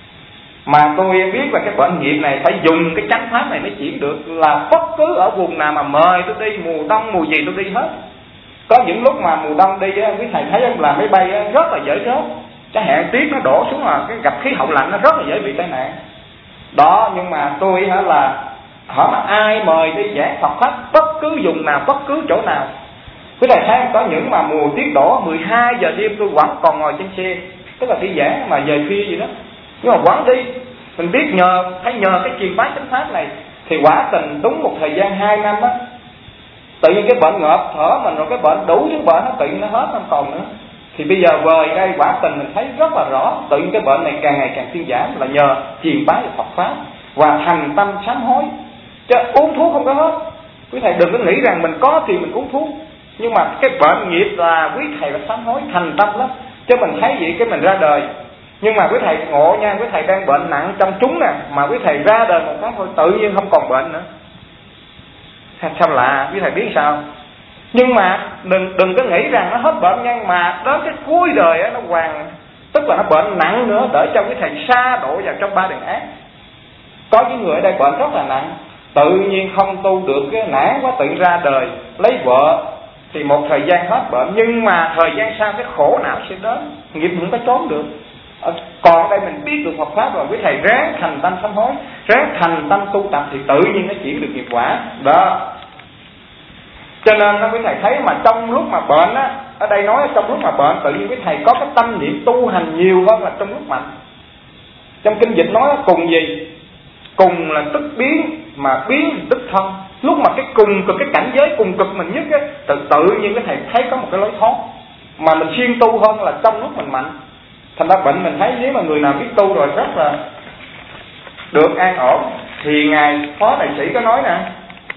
Mà tôi biết là cái bệnh nghiệp này phải dùng cái chánh pháp này mới chuyển được, là bất cứ ở vùng nào mà mời tôi đi, mùa đông mùa gì tôi đi hết. Có những lúc mà mùa đông đi á, quý thầy thấy là máy bay á, rất là dễ rớt, chẳng hạn tiết nó đổ xuống là cái gặp khí hậu lạnh nó rất là dễ bị tai nạn đó. Nhưng mà tôi hả là hỏi mà ai mời đi giảng Phật pháp bất cứ vùng nào, bất cứ chỗ nào, quý thầy thấy có những mà mùa tiết đổ mười hai giờ đêm tôi vẫn còn ngồi trên xe, tức là đi giảng mà về khuya gì đó, nhưng mà vẫn đi. Mình biết nhờ, thấy nhờ cái truyền bá chánh pháp này thì quả tình đúng một thời gian hai năm á, tự nhiên cái bệnh ngợp thở mình, rồi cái bệnh đủ thứ bệnh nó tự nhiên nó hết không còn nữa. Thì bây giờ về đây quả tình mình thấy rất là rõ, tự nhiên cái bệnh này càng ngày càng thuyên giảm là nhờ truyền bá Phật pháp và thành tâm sám hối. Chứ uống thuốc không có hết. Quý thầy đừng có nghĩ rằng mình có tiền mình uống thuốc, nhưng mà cái bệnh nghiệp là quý thầy là sám hối thành tâm lắm. Chứ mình thấy vậy cái mình ra đời, nhưng mà quý thầy ngộ nha, quý thầy đang bệnh nặng trong chúng nè, mà quý thầy ra đời một cái thôi tự nhiên không còn bệnh nữa. Sao lạ, quý thầy biết sao? Nhưng mà đừng đừng có nghĩ rằng nó hết bệnh nha, mà đến cái cuối đời á, nó hoàn, tức là nó bệnh nặng nữa, để cho quý thầy sa đổ vào trong ba đường ác. Có những người ở đây bệnh rất là nặng, tự nhiên không tu được, cái nản quá tự ra đời lấy vợ, thì một thời gian hết bệnh, nhưng mà thời gian sau cái khổ não sẽ đến, nghiệp không có trốn được. Còn ở đây mình biết được Phật pháp rồi, quý thầy ráng thành tâm sám hối, ráng thành tâm tu tập thì tự nhiên nó chuyển được nghiệp quả đó. Cho nên đó, quý thầy thấy mà trong lúc mà bệnh á, ở đây nói trong lúc mà bệnh tự nhiên quý thầy có cái tâm niệm tu hành nhiều hơn là trong lúc mạnh. Trong kinh dịch nói cùng gì? Cùng là tức biến, mà biến thì tức thân. Lúc mà cái cùng cực, cái cảnh giới cùng cực mình nhất á, tự tự nhiên cái thầy thấy có một cái lối thoát, mà mình siêng tu hơn là trong lúc mình mạnh. Thành ra bệnh mình thấy nếu mà người nào biết tu rồi rất là được an ổn. Thì ngài Phó Đại Sĩ có nói nè,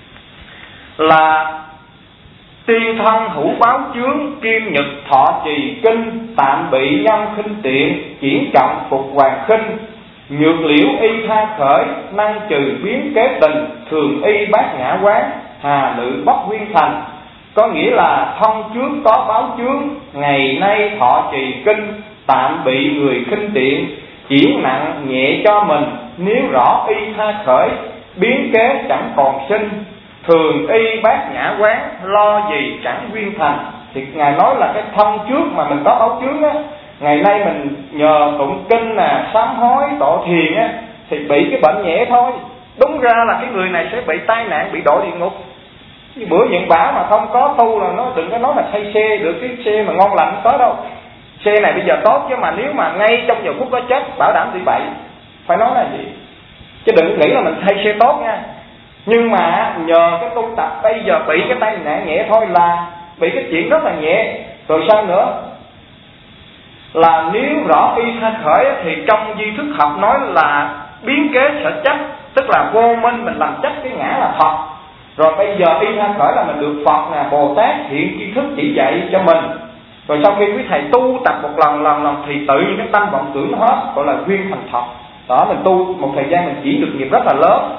là tiên thân hữu báo chướng, kim nhật thọ trì kinh, tạm bị nhân khinh tiện, chuyển trọng phục hoàng khinh, nhược liễu y tha khởi, năng trừ biến kế tình, thường y bát nhã quán, hà lự bất nguyên thành. Có nghĩa là thân trước có báo chướng, ngày nay thọ trì kinh, tạm bị người khinh tiện, chuyển nặng nhẹ cho mình, nếu rõ y tha khởi, biến kế chẳng còn sinh, thường y bát nhã quán, lo gì chẳng nguyên thành. Thì ngài nói là cái thân trước mà mình có báo chướng á, ngày nay mình nhờ tụng kinh nè, sám hối, tọa thiền á, thì bị cái bệnh nhẹ thôi. Đúng ra là cái người này sẽ bị tai nạn, bị đọa địa ngục. Bữa những bả mà không có tu là nó đừng có nói là thay xe được, cái xe mà ngon lành tới đâu. Xe này bây giờ tốt, chứ mà nếu mà ngay trong giờ phút đó chết, bảo đảm bị bậy. Phải nói là gì? Chứ đừng nghĩ là mình thay xe tốt nha. Nhưng mà nhờ cái tu tập bây giờ bị cái tai nạn nhẹ thôi là bị cái chuyện rất là nhẹ. Rồi sao nữa? Là nếu rõ y tha khởi thì trong di thức học nói là biến kế sở chấp, tức là vô minh mình làm chấp cái ngã là Phật. Rồi bây giờ y tha khởi là mình được Phật nè, Bồ Tát hiện tri thức chỉ dạy cho mình. Rồi sau khi quý thầy tu tập một lần lần lần thì tự nhiên cái tâm vọng tưởng nó hết, gọi là duyên thành Phật. Đó, mình tu một thời gian mình chỉ được nghiệp rất là lớn.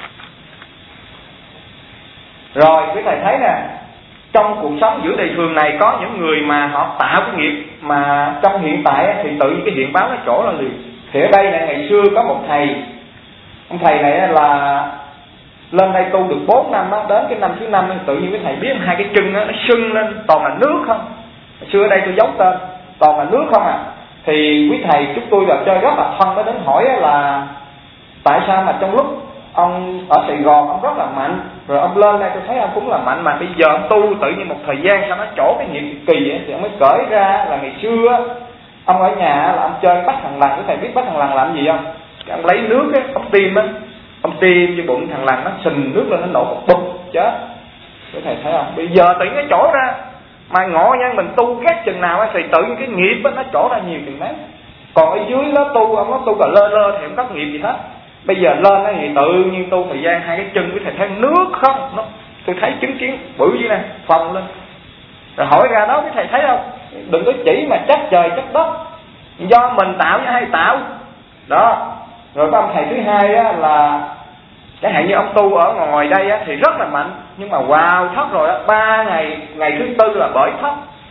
Rồi quý thầy thấy nè, trong cuộc sống giữa đời thường này có những người mà họ tạo cái nghiệp mà trong hiện tại thì tự nhiên cái hiện báo nó chỗ là liền. Thì ở đây là ngày xưa có một thầy, ông thầy này là lên đây tu được bốn năm đó, đến cái năm thứ năm tự nhiên cái thầy biết hai cái chân nó sưng lên toàn là nước không. Hồi xưa ở đây tôi giấu tên, toàn là nước không à. Thì quý thầy chúng tôi là chơi rất là thân, mới đến hỏi là tại sao mà trong lúc ông ở Sài Gòn ông rất là mạnh, rồi ông lên đây tôi thấy ông cũng là mạnh, mà bây giờ ông tu tự nhiên một thời gian sao nó trổ cái nghiệp kỳ vậy. Thì ông mới cởi ra là ngày xưa ông ở nhà là ông chơi bắt thằng lằn. Quý thầy biết bắt thằng lằn làm gì không? Ông lấy nước á, ông tiêm á, ông tiêm vô bụng thằng lằn, nó sình nước lên, nó nổ một bụp chết. Quý thầy thấy không? Bây giờ tự nhiên nó trổ ra. Mà ngộ nhân mình tu ghét chừng nào thì tự nhiên cái nghiệp đó, nó trổ ra nhiều chừng đấy. Còn ở dưới nó tu, ông nó tu cả lơ lơ thì không có nghiệp gì hết. Bây giờ lên đó thì tự nhiên tu thời gian hai cái chân quý thầy thấy nước không, nó, tôi thấy chứng kiến bự như này phồng lên. Rồi hỏi ra đó quý thầy thấy không, đừng có chỉ mà trách trời trách đất, do mình tạo chứ hay tạo đó. Rồi có ông thầy thứ hai á, là chẳng hạn như ông tu ở ngoài đây á, thì rất là mạnh, nhưng mà vào thất rồi á, ba ngày ngày thứ tư là bởi thất.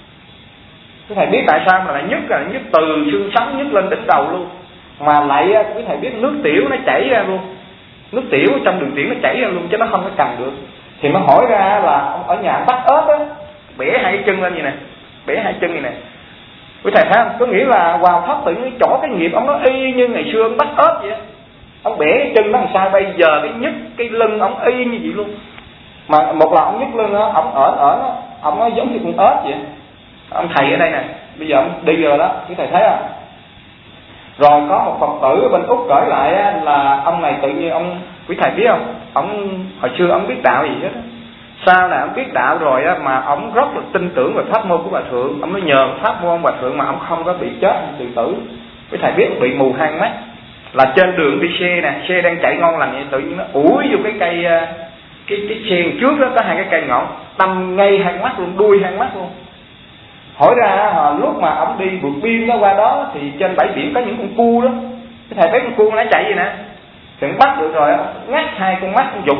Quý thầy biết tại sao mà lại nhức, là nhức từ xương sống nhức lên đỉnh đầu luôn. Mà lại quý thầy biết nước tiểu nó chảy ra luôn, nước tiểu trong đường tiểu nó chảy ra luôn chứ nó không có cầm được. Thì nó hỏi ra là ông ở nhà bắt ớt á, bẻ hai cái chân lên như này, bẻ hai chân như này. Quý thầy thấy không? Có nghĩa là vào thất tự nhiên chỗ cái nghiệp ông nó y như ngày xưa ông bắt ớt vậy. Ông bẻ cái chân nó làm sao bây giờ cái nhức cái lưng ông y như vậy luôn. Mà một lần ông nhức lưng á, ông ở ở nó, ông nó giống như con ớt vậy. Ông thầy ở đây nè, bây giờ ông đi rồi đó, quý thầy thấy không? Rồi có một Phật tử ở bên Úc gửi lại á, là ông này tự nhiên ông, quý thầy biết không, ông hồi xưa ông biết đạo gì hết á. Sau này ông biết đạo rồi á, mà ông rất là tin tưởng về pháp môn của Hòa Thượng. Ông mới nhờ pháp môn Hòa Thượng mà ông không có bị chết tự tử. Quý thầy biết bị mù hai mắt, là trên đường đi xe nè, xe đang chạy ngon lành vậy, tự nhiên nó ủi vô cái cây cái cái xe trước đó có hai cái cây ngọn, đâm ngay hai mắt luôn, đuôi hai mắt luôn. Hỏi ra lúc mà ông đi vượt biên đó qua đó thì trên bãi biển có những con cua đó, cái thầy biết con cua nó chạy gì nè, thì ông bắt được rồi, ngắt hai con mắt, con dục.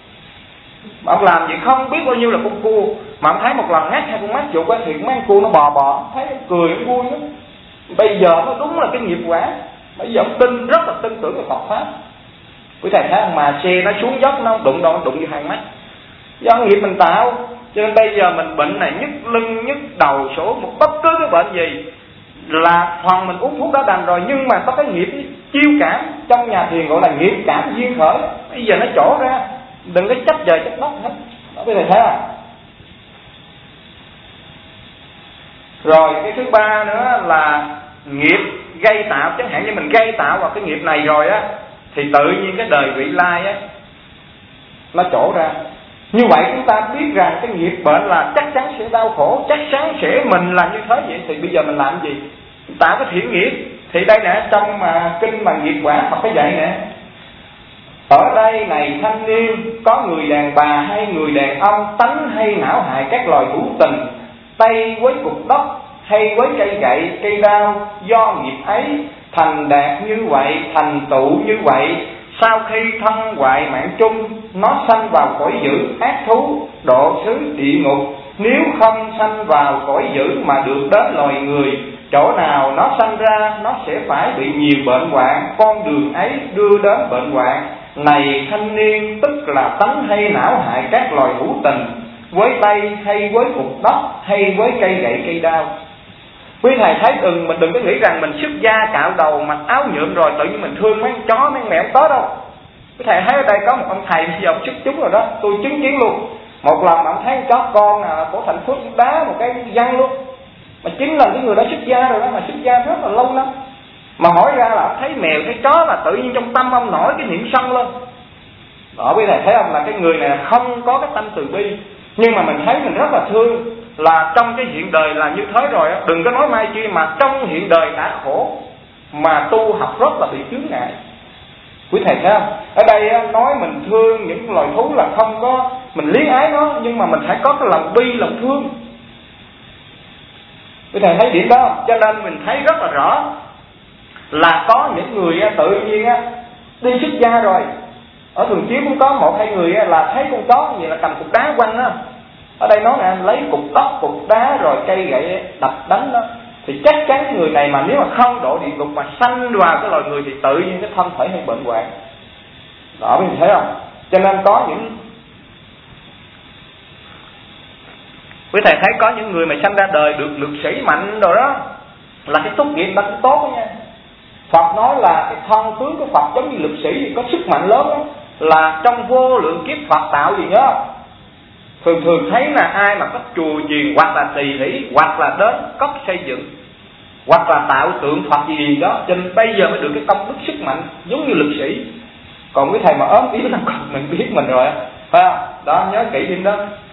Mà ông làm gì không biết bao nhiêu là con cua, mà ông thấy một lần ngắt hai con mắt dục á, thì mấy con cua nó bò bò, thấy nó cười, nó vui lắm. Bây giờ nó đúng là cái nghiệp quả. Bây giờ ông tin, rất là tin tưởng vào Phật pháp. Quý thầy thấy mà xe nó xuống dốc nó đụng đâu, nó đụng vô hai mắt, do nghiệp mình tạo. Cho nên bây giờ mình bệnh này, nhức lưng, nhức đầu, số một bất cứ cái bệnh gì là phần mình uống thuốc đã đành rồi, nhưng mà có cái nghiệp chiêu cảm, trong nhà thiền gọi là nghiệp cảm duyên khởi. Bây giờ nó trổ ra, đừng có trách trời trách đất hết. Đó quý thầy thấy không? Rồi cái thứ ba nữa là nghiệp gây tạo. Chẳng hạn như mình gây tạo vào cái nghiệp này rồi á, thì tự nhiên cái đời vị lai á nó trổ ra. Như vậy chúng ta biết rằng cái nghiệp bệnh là chắc chắn sẽ đau khổ, chắc chắn sẽ mình làm như thế vậy. Thì bây giờ mình làm gì? Tạo cái thiện nghiệp. Thì đây nè, trong mà kinh mà nghiệp quả Phật có dạy nè, ở đây này thanh niên, có người đàn bà hay người đàn ông tánh hay não hại các loài hữu tình, tay với cục đất hay với cây gậy cây đao, do nghiệp ấy thành đạt như vậy, thành tựu như vậy. Sau khi thân hoại mạng chung, nó sanh vào cõi dữ ác thú, độ xứ địa ngục. Nếu không sanh vào cõi dữ mà được đến loài người, chỗ nào nó sanh ra, nó sẽ phải bị nhiều bệnh hoạn, con đường ấy đưa đến bệnh hoạn. Này thanh niên, tức là tánh hay não hại các loài hữu tình, với tay hay với cục đất hay với cây gậy cây đao. Quý thầy thấy đừng mình đừng có nghĩ rằng mình xuất gia cạo đầu mặc áo nhuộm rồi tự nhiên mình thương mấy con chó mấy con mèo không có đâu. Quý thầy thấy ở đây có một ông thầy bây giờ ông xuất chúng rồi đó, tôi chứng kiến luôn. Một lần mà ông thấy chó con à, của thành Phước đá một cái văng luôn, mà chính là cái người đó xuất gia rồi đó, mà xuất gia rất là lâu lắm. Mà hỏi ra là ông thấy mèo thấy chó là tự nhiên trong tâm ông nổi cái niệm sân lên. Đó, quý thầy thấy ông là cái người này không có cái tâm từ bi. Nhưng mà mình thấy mình rất là thương là trong cái hiện đời là như thế rồi á, đừng có nói mai chi mà trong hiện đời đã khổ mà tu học rất là bị chướng ngại. Quý thầy thấy không? Ở đây á, nói mình thương những loài thú là không có mình liếc ái nó, nhưng mà mình phải có cái lòng bi lòng thương. Quý thầy thấy điểm đó, cho nên mình thấy rất là rõ là có những người á, tự nhiên á, đi xuất gia rồi. Ở Thường Chiếu cũng có một hai người á, là thấy con chó như vậy là cầm cục đá quăng á. Ở đây nói là lấy cục đất, cục đá rồi cây gậy đập đánh đó, thì chắc chắn cái người này mà nếu mà không độ địa ngục mà sanh vào cái loài người thì tự nhiên cái thân thể hay bệnh hoạn. Đó mình thấy không? Cho nên có những quý thầy thấy có những người mà sanh ra đời được lực sĩ mạnh rồi đó, là cái túc nghiệp đó cũng tốt đó nha. Phật nói là cái thân tướng của Phật giống như lực sĩ thì có sức mạnh lớn đó, là trong vô lượng kiếp Phật tạo gì nhớ. Thường thường thấy là ai mà có chùa chiền hoặc là tỳ hỷ hoặc là đến cốc xây dựng hoặc là tạo tượng Phật gì, gì đó, cho nên bây giờ mới được cái công đức sức mạnh giống như lực sĩ. Còn cái thầy mà ốm yếu là còn mình biết mình rồi, phải không? Đó, nhớ kỹ thêm đó.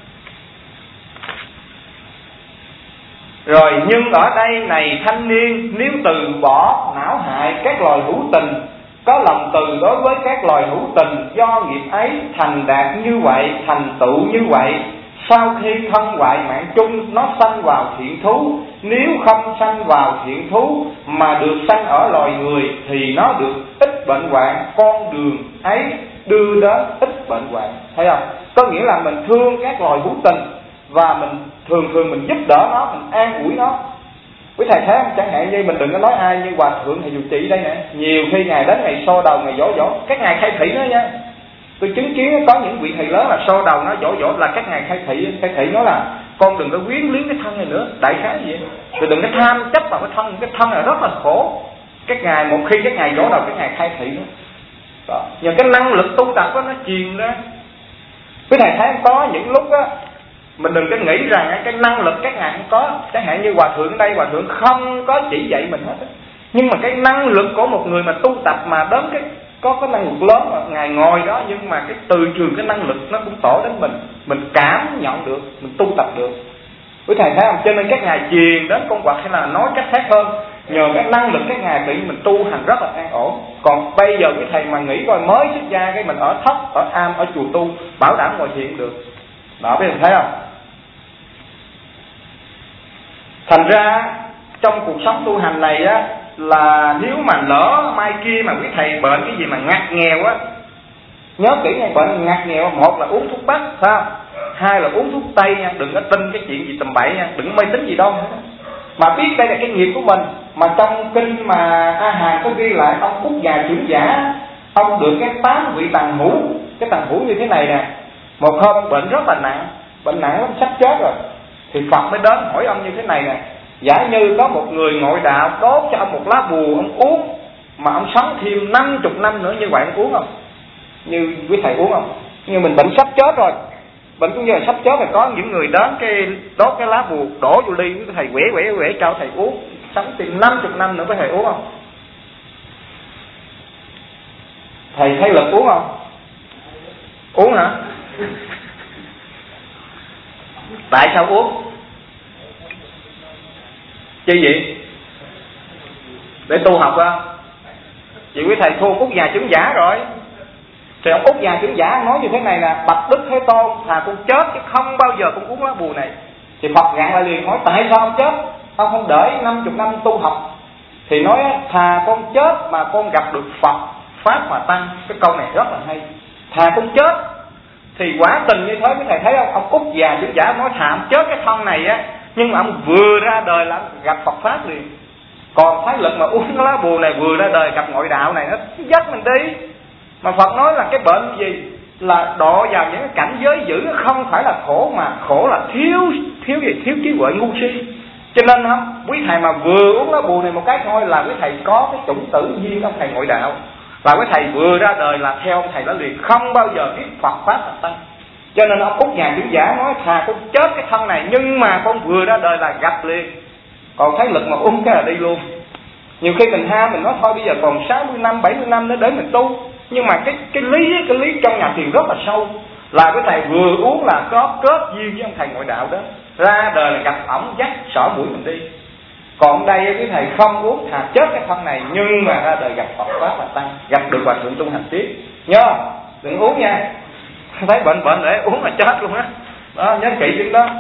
Rồi nhưng ở đây này thanh niên, nếu từ bỏ não hại các loài hữu tình, có lòng từ đối với các loài hữu tình, do nghiệp ấy thành đạt như vậy, thành tựu như vậy, sau khi thân hoại mạng chung nó sanh vào thiện thú. Nếu không sanh vào thiện thú mà được sanh ở loài người thì nó được ít bệnh hoạn, con đường ấy đưa đến ít bệnh hoạn. Thấy không? Có nghĩa là mình thương các loài hữu tình và mình thường thường mình giúp đỡ nó, mình an ủi nó. Quý thầy thấy không? Chẳng hạn như mình đừng có nói ai như Hòa Thượng Thầy Dù Trì đây nè, nhiều khi ngày đến ngày so đầu, ngày dỗ dỗ, các ngài khai thị nó nha. Tôi chứng kiến có những vị thầy lớn là so đầu nó dỗ dỗ là các ngài khai thị, khai thị nói là con đừng có quyến luyến cái thân này nữa, đại khái gì vậy? Rồi đừng có tham chấp vào cái thân, cái thân này rất là khổ. Các ngài một khi các ngài dỗ đầu các ngài khai thị nó. Đó, nhờ cái năng lực tu tập đó nó truyền ra. Quý thầy thấy có những lúc á, mình đừng có nghĩ rằng cái năng lực các ngài không có. Chẳng hạn như Hòa Thượng đây, Hòa Thượng không có chỉ dạy mình hết. Nhưng mà cái năng lực của một người mà tu tập mà đến cái có cái năng lực lớn mà ngài ngồi đó, nhưng mà cái từ trường cái năng lực nó cũng tỏ đến mình, mình cảm nhận được, mình tu tập được. Quý thầy thấy không? Cho nên các ngài truyền đến con vật hay là nói cách khác hơn, nhờ cái năng lực các ngài bị mình tu hành rất là an ổn. Còn bây giờ quý thầy mà nghĩ coi mới xuất gia cái mình ở thấp, ở am, ở chùa tu bảo đảm mọi chuyện được. Đó, quý thầy thấy không? Thành ra trong cuộc sống tu hành này á, là nếu mà lỡ mai kia mà quý thầy bệnh cái gì mà ngặt nghèo á, nhớ kỹ ngay, bệnh ngặt nghèo, một là uống thuốc bắc, sao? Hai là uống thuốc tây nha, đừng có tin cái chuyện gì tầm bậy nha, đừng có mê tín gì đâu. Mà biết đây là cái nghiệp của mình. Mà trong kinh mà A Hàn có ghi lại ông Úc già trưởng giả, ông được cái tám vị tầng hữu. Cái tầng hữu như thế này nè, một hôm bệnh rất là nặng, bệnh nặng lắm, sắp chết rồi, thì Phật mới đến hỏi ông như thế này nè: giả như có một người ngoại đạo đốt cho ông một lá bùa ông uống, mà ông sống thêm năm chục năm nữa, như vậy ông uống không? Như quý thầy uống không? Nhưng mình bệnh sắp chết rồi, bệnh cũng như là sắp chết, rồi có những người đến cái đốt cái lá bùa đổ vô ly, thầy quẻ quẻ quẻ cho thầy uống, sống thêm năm chục năm nữa có thầy uống không? Thầy thấy lực uống không? Uống hả? Tại sao uống? Chi vậy? Để tu học không? Vậy quý thầy thua Úc già chứng giả rồi. Thì ông Úc già chứng giả nói như thế này nè: bạch Đức Thế Tôn, thà con chết chứ không bao giờ con uống lá bùa này. Thì Phật gạn lại liền hỏi: tại sao ông chết? Ông không đợi năm chục năm tu học? Thì nói: thà con chết mà con gặp được Phật Pháp Hòa Tăng. Cái câu này rất là hay. Thà con chết. Thì quả tình như thế quý thầy thấy không? Ông Úc già chứng giả nói thà ông chết cái thân này á, nhưng mà ông vừa ra đời là gặp Phật Pháp liền. Còn Thái Lực mà uống cái lá bùa này vừa ra đời gặp ngoại đạo này, nó dắt mình đi. Mà Phật nói là cái bệnh gì? Là độ vào những cái cảnh giới dữ, không phải là khổ, mà khổ là thiếu thiếu gì? Thiếu trí huệ ngu si. Cho nên không, quý thầy mà vừa uống lá bùa này một cái thôi là quý thầy có cái chủng tử duyên ông thầy ngoại đạo, là quý thầy vừa ra đời là theo ông thầy đó liền, không bao giờ biết Phật pháp Phật tăng. Cho nên ông Úc Nhà Trưởng Giả nói thà con chết cái thân này nhưng mà con vừa ra đời là gặp liền. Còn thấy lực mà uống cái là đi luôn. Nhiều khi mình ham mình nói thôi bây giờ còn sáu mươi năm, bảy mươi năm nữa để mình tu, nhưng mà cái cái lý cái lý trong nhà thiền rất là sâu, là cái thầy vừa uống là có kết duyên với ông thầy ngoại đạo đó, ra đời là gặp ổng dắt xỏ mũi mình đi. Còn đây cái thầy không uống thà chết cái thân này nhưng mà ra đời gặp Phật pháp Phật tăng, gặp được Hòa Thượng Tu Hành Tiếp. Nhớ đừng uống nha, thấy bệnh bệnh để uống là chết luôn á. Đó, nhớ kỹ chuyện đó.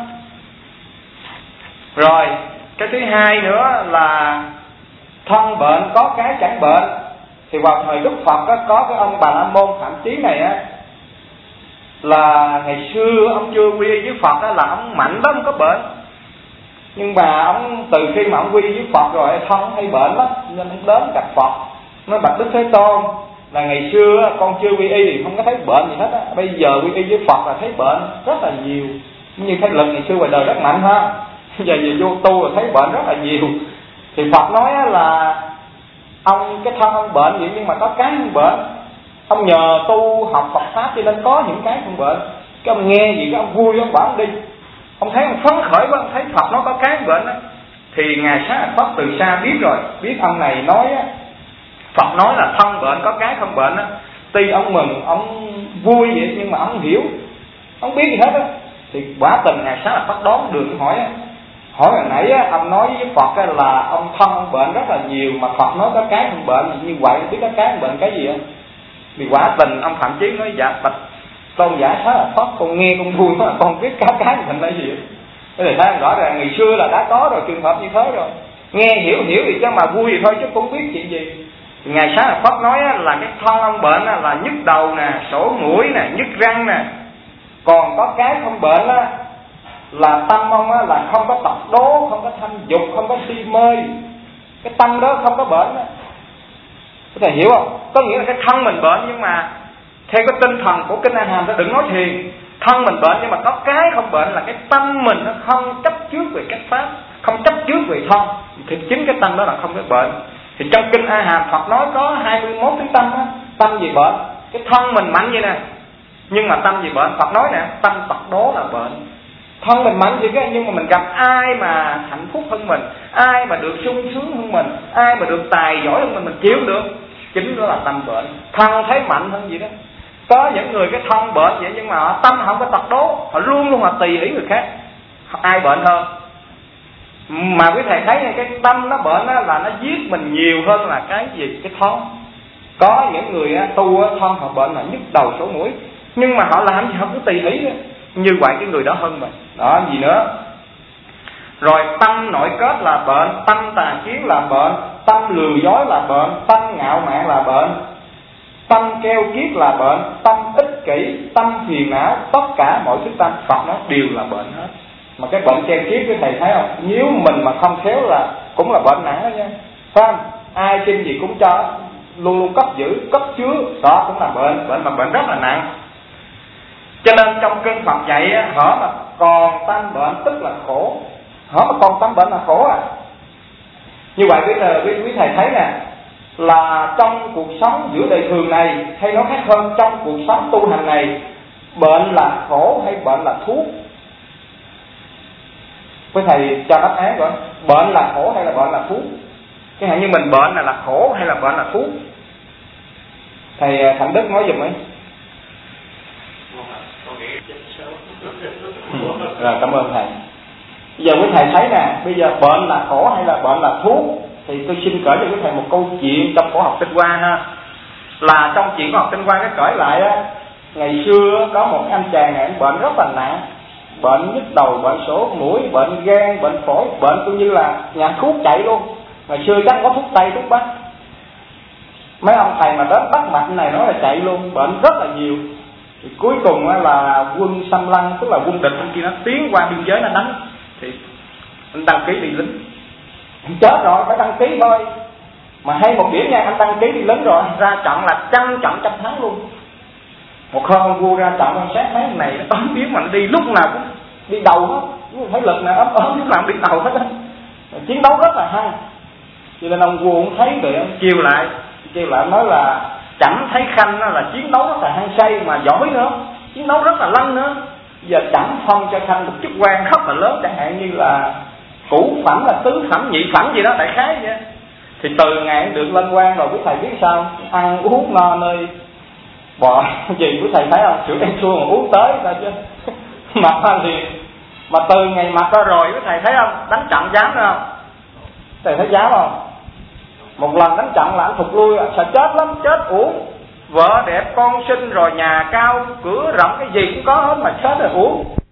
Rồi cái thứ hai nữa là thân bệnh có cái chẳng bệnh. Thì vào thời Đức Phật đó, có cái ông Bà La Môn Phạm Chí này á, là ngày xưa ông chưa quy y với Phật đó, là ông mạnh lắm, không có bệnh. Nhưng mà ông từ khi mà ông quy y với Phật rồi thân hay bệnh lắm, nên ông đến gặp Phật nói bạch Đức Thế Tôn, là ngày xưa con chưa quy y thì không có thấy bệnh gì hết á, bây giờ quy y với Phật là thấy bệnh rất là nhiều. Như thấy lực ngày xưa ngoài đời rất mạnh ha, giờ về vô tu là thấy bệnh rất là nhiều. Thì Phật nói là ông cái thân ông bệnh vậy nhưng mà có cái không bệnh. Ông nhờ tu học Phật pháp cho nên có những cái không bệnh. Cái ông nghe gì cái ông vui, ông bảo ông đi. Ông thấy ông phấn khởi quá, ông thấy Phật nó có cái không bệnh đó. Thì Ngài Xá Lợi Phất từ xa biết rồi, biết ông này nói á, Phật nói là thân bệnh có cái không bệnh á. Tuy ông mừng, ông vui vậy nhưng mà ông hiểu, ông biết gì hết á. Thì quả tình Ngài Xá Lợi Phất đón đường hỏi á, hỏi hồi nãy á, ông nói với Phật á, là ông thân ông bệnh rất là nhiều, mà Phật nói có cái không bệnh, như vậy biết có cái không bệnh cái gì á. Thì quả tình ông Phạm Chí nói dạ bạch Tôn giả Xá Lợi Phất, con nghe con vui quá, con biết cái cái bệnh là gì á. Thế thì thấy ông rõ ràng ngày xưa là đã có rồi trường hợp như thế rồi, nghe hiểu hiểu thì cho mà vui thì thôi chứ cũng biết chuyện gì. Thì Ngài Xá Lợi Phất nói á, là cái thân ông bệnh á, là nhức đầu nè, sổ mũi nè, nhức răng nè. Còn có cái không bệnh á, là tâm ông á, là không có tật đố, không có tham dục, không có si mê. Cái tâm đó không có bệnh á. Có thể hiểu không? Có nghĩa là cái thân mình bệnh, nhưng mà theo cái tinh thần của Kinh A Hàm đó, đừng nói thiền. Thân mình bệnh nhưng mà có cái không bệnh là cái tâm mình nó không chấp trước về các pháp, không chấp trước về thân. Thì chính cái tâm đó là không có bệnh. Thì trong Kinh A Hàm Phật nói có hai mươi mốt cái tâm á. Tâm gì bệnh? Cái thân mình mạnh vậy nè, nhưng mà tâm gì bệnh? Phật nói nè, tâm tật đố là bệnh. Thân mình mạnh gì cái, nhưng mà mình gặp ai mà hạnh phúc hơn mình, ai mà được sung sướng hơn mình, ai mà được tài giỏi hơn mình, mình chịu được, chính đó là tâm bệnh. Thân thấy mạnh hơn gì đó. Có những người cái thân bệnh vậy nhưng mà tâm không có tật đố, họ luôn luôn họ tùy ý người khác. Ai bệnh hơn? Mà quý thầy thấy cái tâm nó bệnh đó, là nó giết mình nhiều hơn là cái gì? Cái thân. Có những người tu thân họ bệnh là nhức đầu sổ mũi, nhưng mà họ làm gì họ cứ tùy ý đó. Như vậy cái người đó hơn mình. Đó, gì nữa? Rồi tâm nội kết là bệnh, tâm tà kiến là bệnh, tâm lừa dối là bệnh, tâm ngạo mạn là bệnh, tâm keo kiết là bệnh, tâm ích kỷ, tâm phiền não, tất cả mọi thứ tâm Phật nó đều là bệnh hết. Mà cái bệnh keo kiết cái thầy thấy không? Nếu mình mà không khéo là cũng là bệnh nặng đó nha. Phải không? Ai xin gì cũng cho, luôn luôn cất giữ, cất chứa, đó cũng là bệnh, bệnh mà bệnh rất là nặng. Cho nên trong kinh Phật dạy hở mà còn tâm bệnh tức là khổ, hở mà còn tâm bệnh là khổ à. Như vậy bây giờ quý, quý thầy thấy nè, là trong cuộc sống giữa đời thường này, hay nói khác hơn, trong cuộc sống tu hành này, bệnh là khổ hay bệnh là thuốc? Quý thầy cho đáp án rồi, bệnh là khổ hay là bệnh là thuốc? Cái hạn như mình bệnh là là khổ hay là bệnh là thuốc? Thầy Thành Đức nói giùm ấy. Rồi, cảm ơn thầy. Bây giờ quý thầy thấy nè, bây giờ bệnh là khổ hay là bệnh là thuốc? Thì tôi xin kể cho quý thầy một câu chuyện trong Cổ Học Tinh Hoa ha. Là trong chuyện Cổ Học Tinh Hoa cái kể lại á, ngày xưa có một anh chàng này, anh bệnh rất là nặng, bệnh nhức đầu, bệnh sổ mũi, bệnh gan, bệnh phổi, bệnh coi như là nhà thuốc chạy luôn. Ngày xưa chắc có thuốc tây, thuốc bắc. Mấy ông thầy mà đến bắt mạch này nói là chạy luôn, bệnh rất là nhiều. Thì cuối cùng là quân Xâm Lăng, tức là quân địch bên kia nó tiến qua biên giới nó đánh, thì anh đăng ký đi lính. Anh chết rồi phải đăng ký thôi. Mà hay một điểm nha, anh đăng ký đi lính rồi ra trận là trăm trận trăm thắng luôn. Một hôm ông vua ra trận quan sát mấy này nó ốm biến mà đi lúc nào cũng đi đầu hết, thấy lực nào ốm ốm lúc nào cũng đi đầu hết á. chiến đấu rất là hăng. Cho nên ông vua cũng thấy vậy, ông kêu lại kêu lại nói là Trẫm thấy Khanh là chiến đấu rất là hăng say mà giỏi nữa, chiến đấu rất là lanh nữa. Giờ Trẫm phong cho Khanh một chức quan rất là lớn, chẳng hạn như là cửu phẩm, là tứ phẩm, nhị phẩm gì đó, đại khái vậy. Thì từ ngày được lên quan rồi quý thầy biết sao, ăn uống no nơi bò gì quý thầy thấy không, sữa đen chua mà uống tới ra chứ mặc ra liền. Mà từ ngày mặc ra rồi quý thầy thấy không, đánh trận dám không, thầy thấy dám không? Một lần đánh trận là anh thụt lui, sợ chết lắm, chết uổng. Vợ đẹp con xinh rồi nhà cao cửa rộng cái gì cũng có hết mà chết rồi uổng.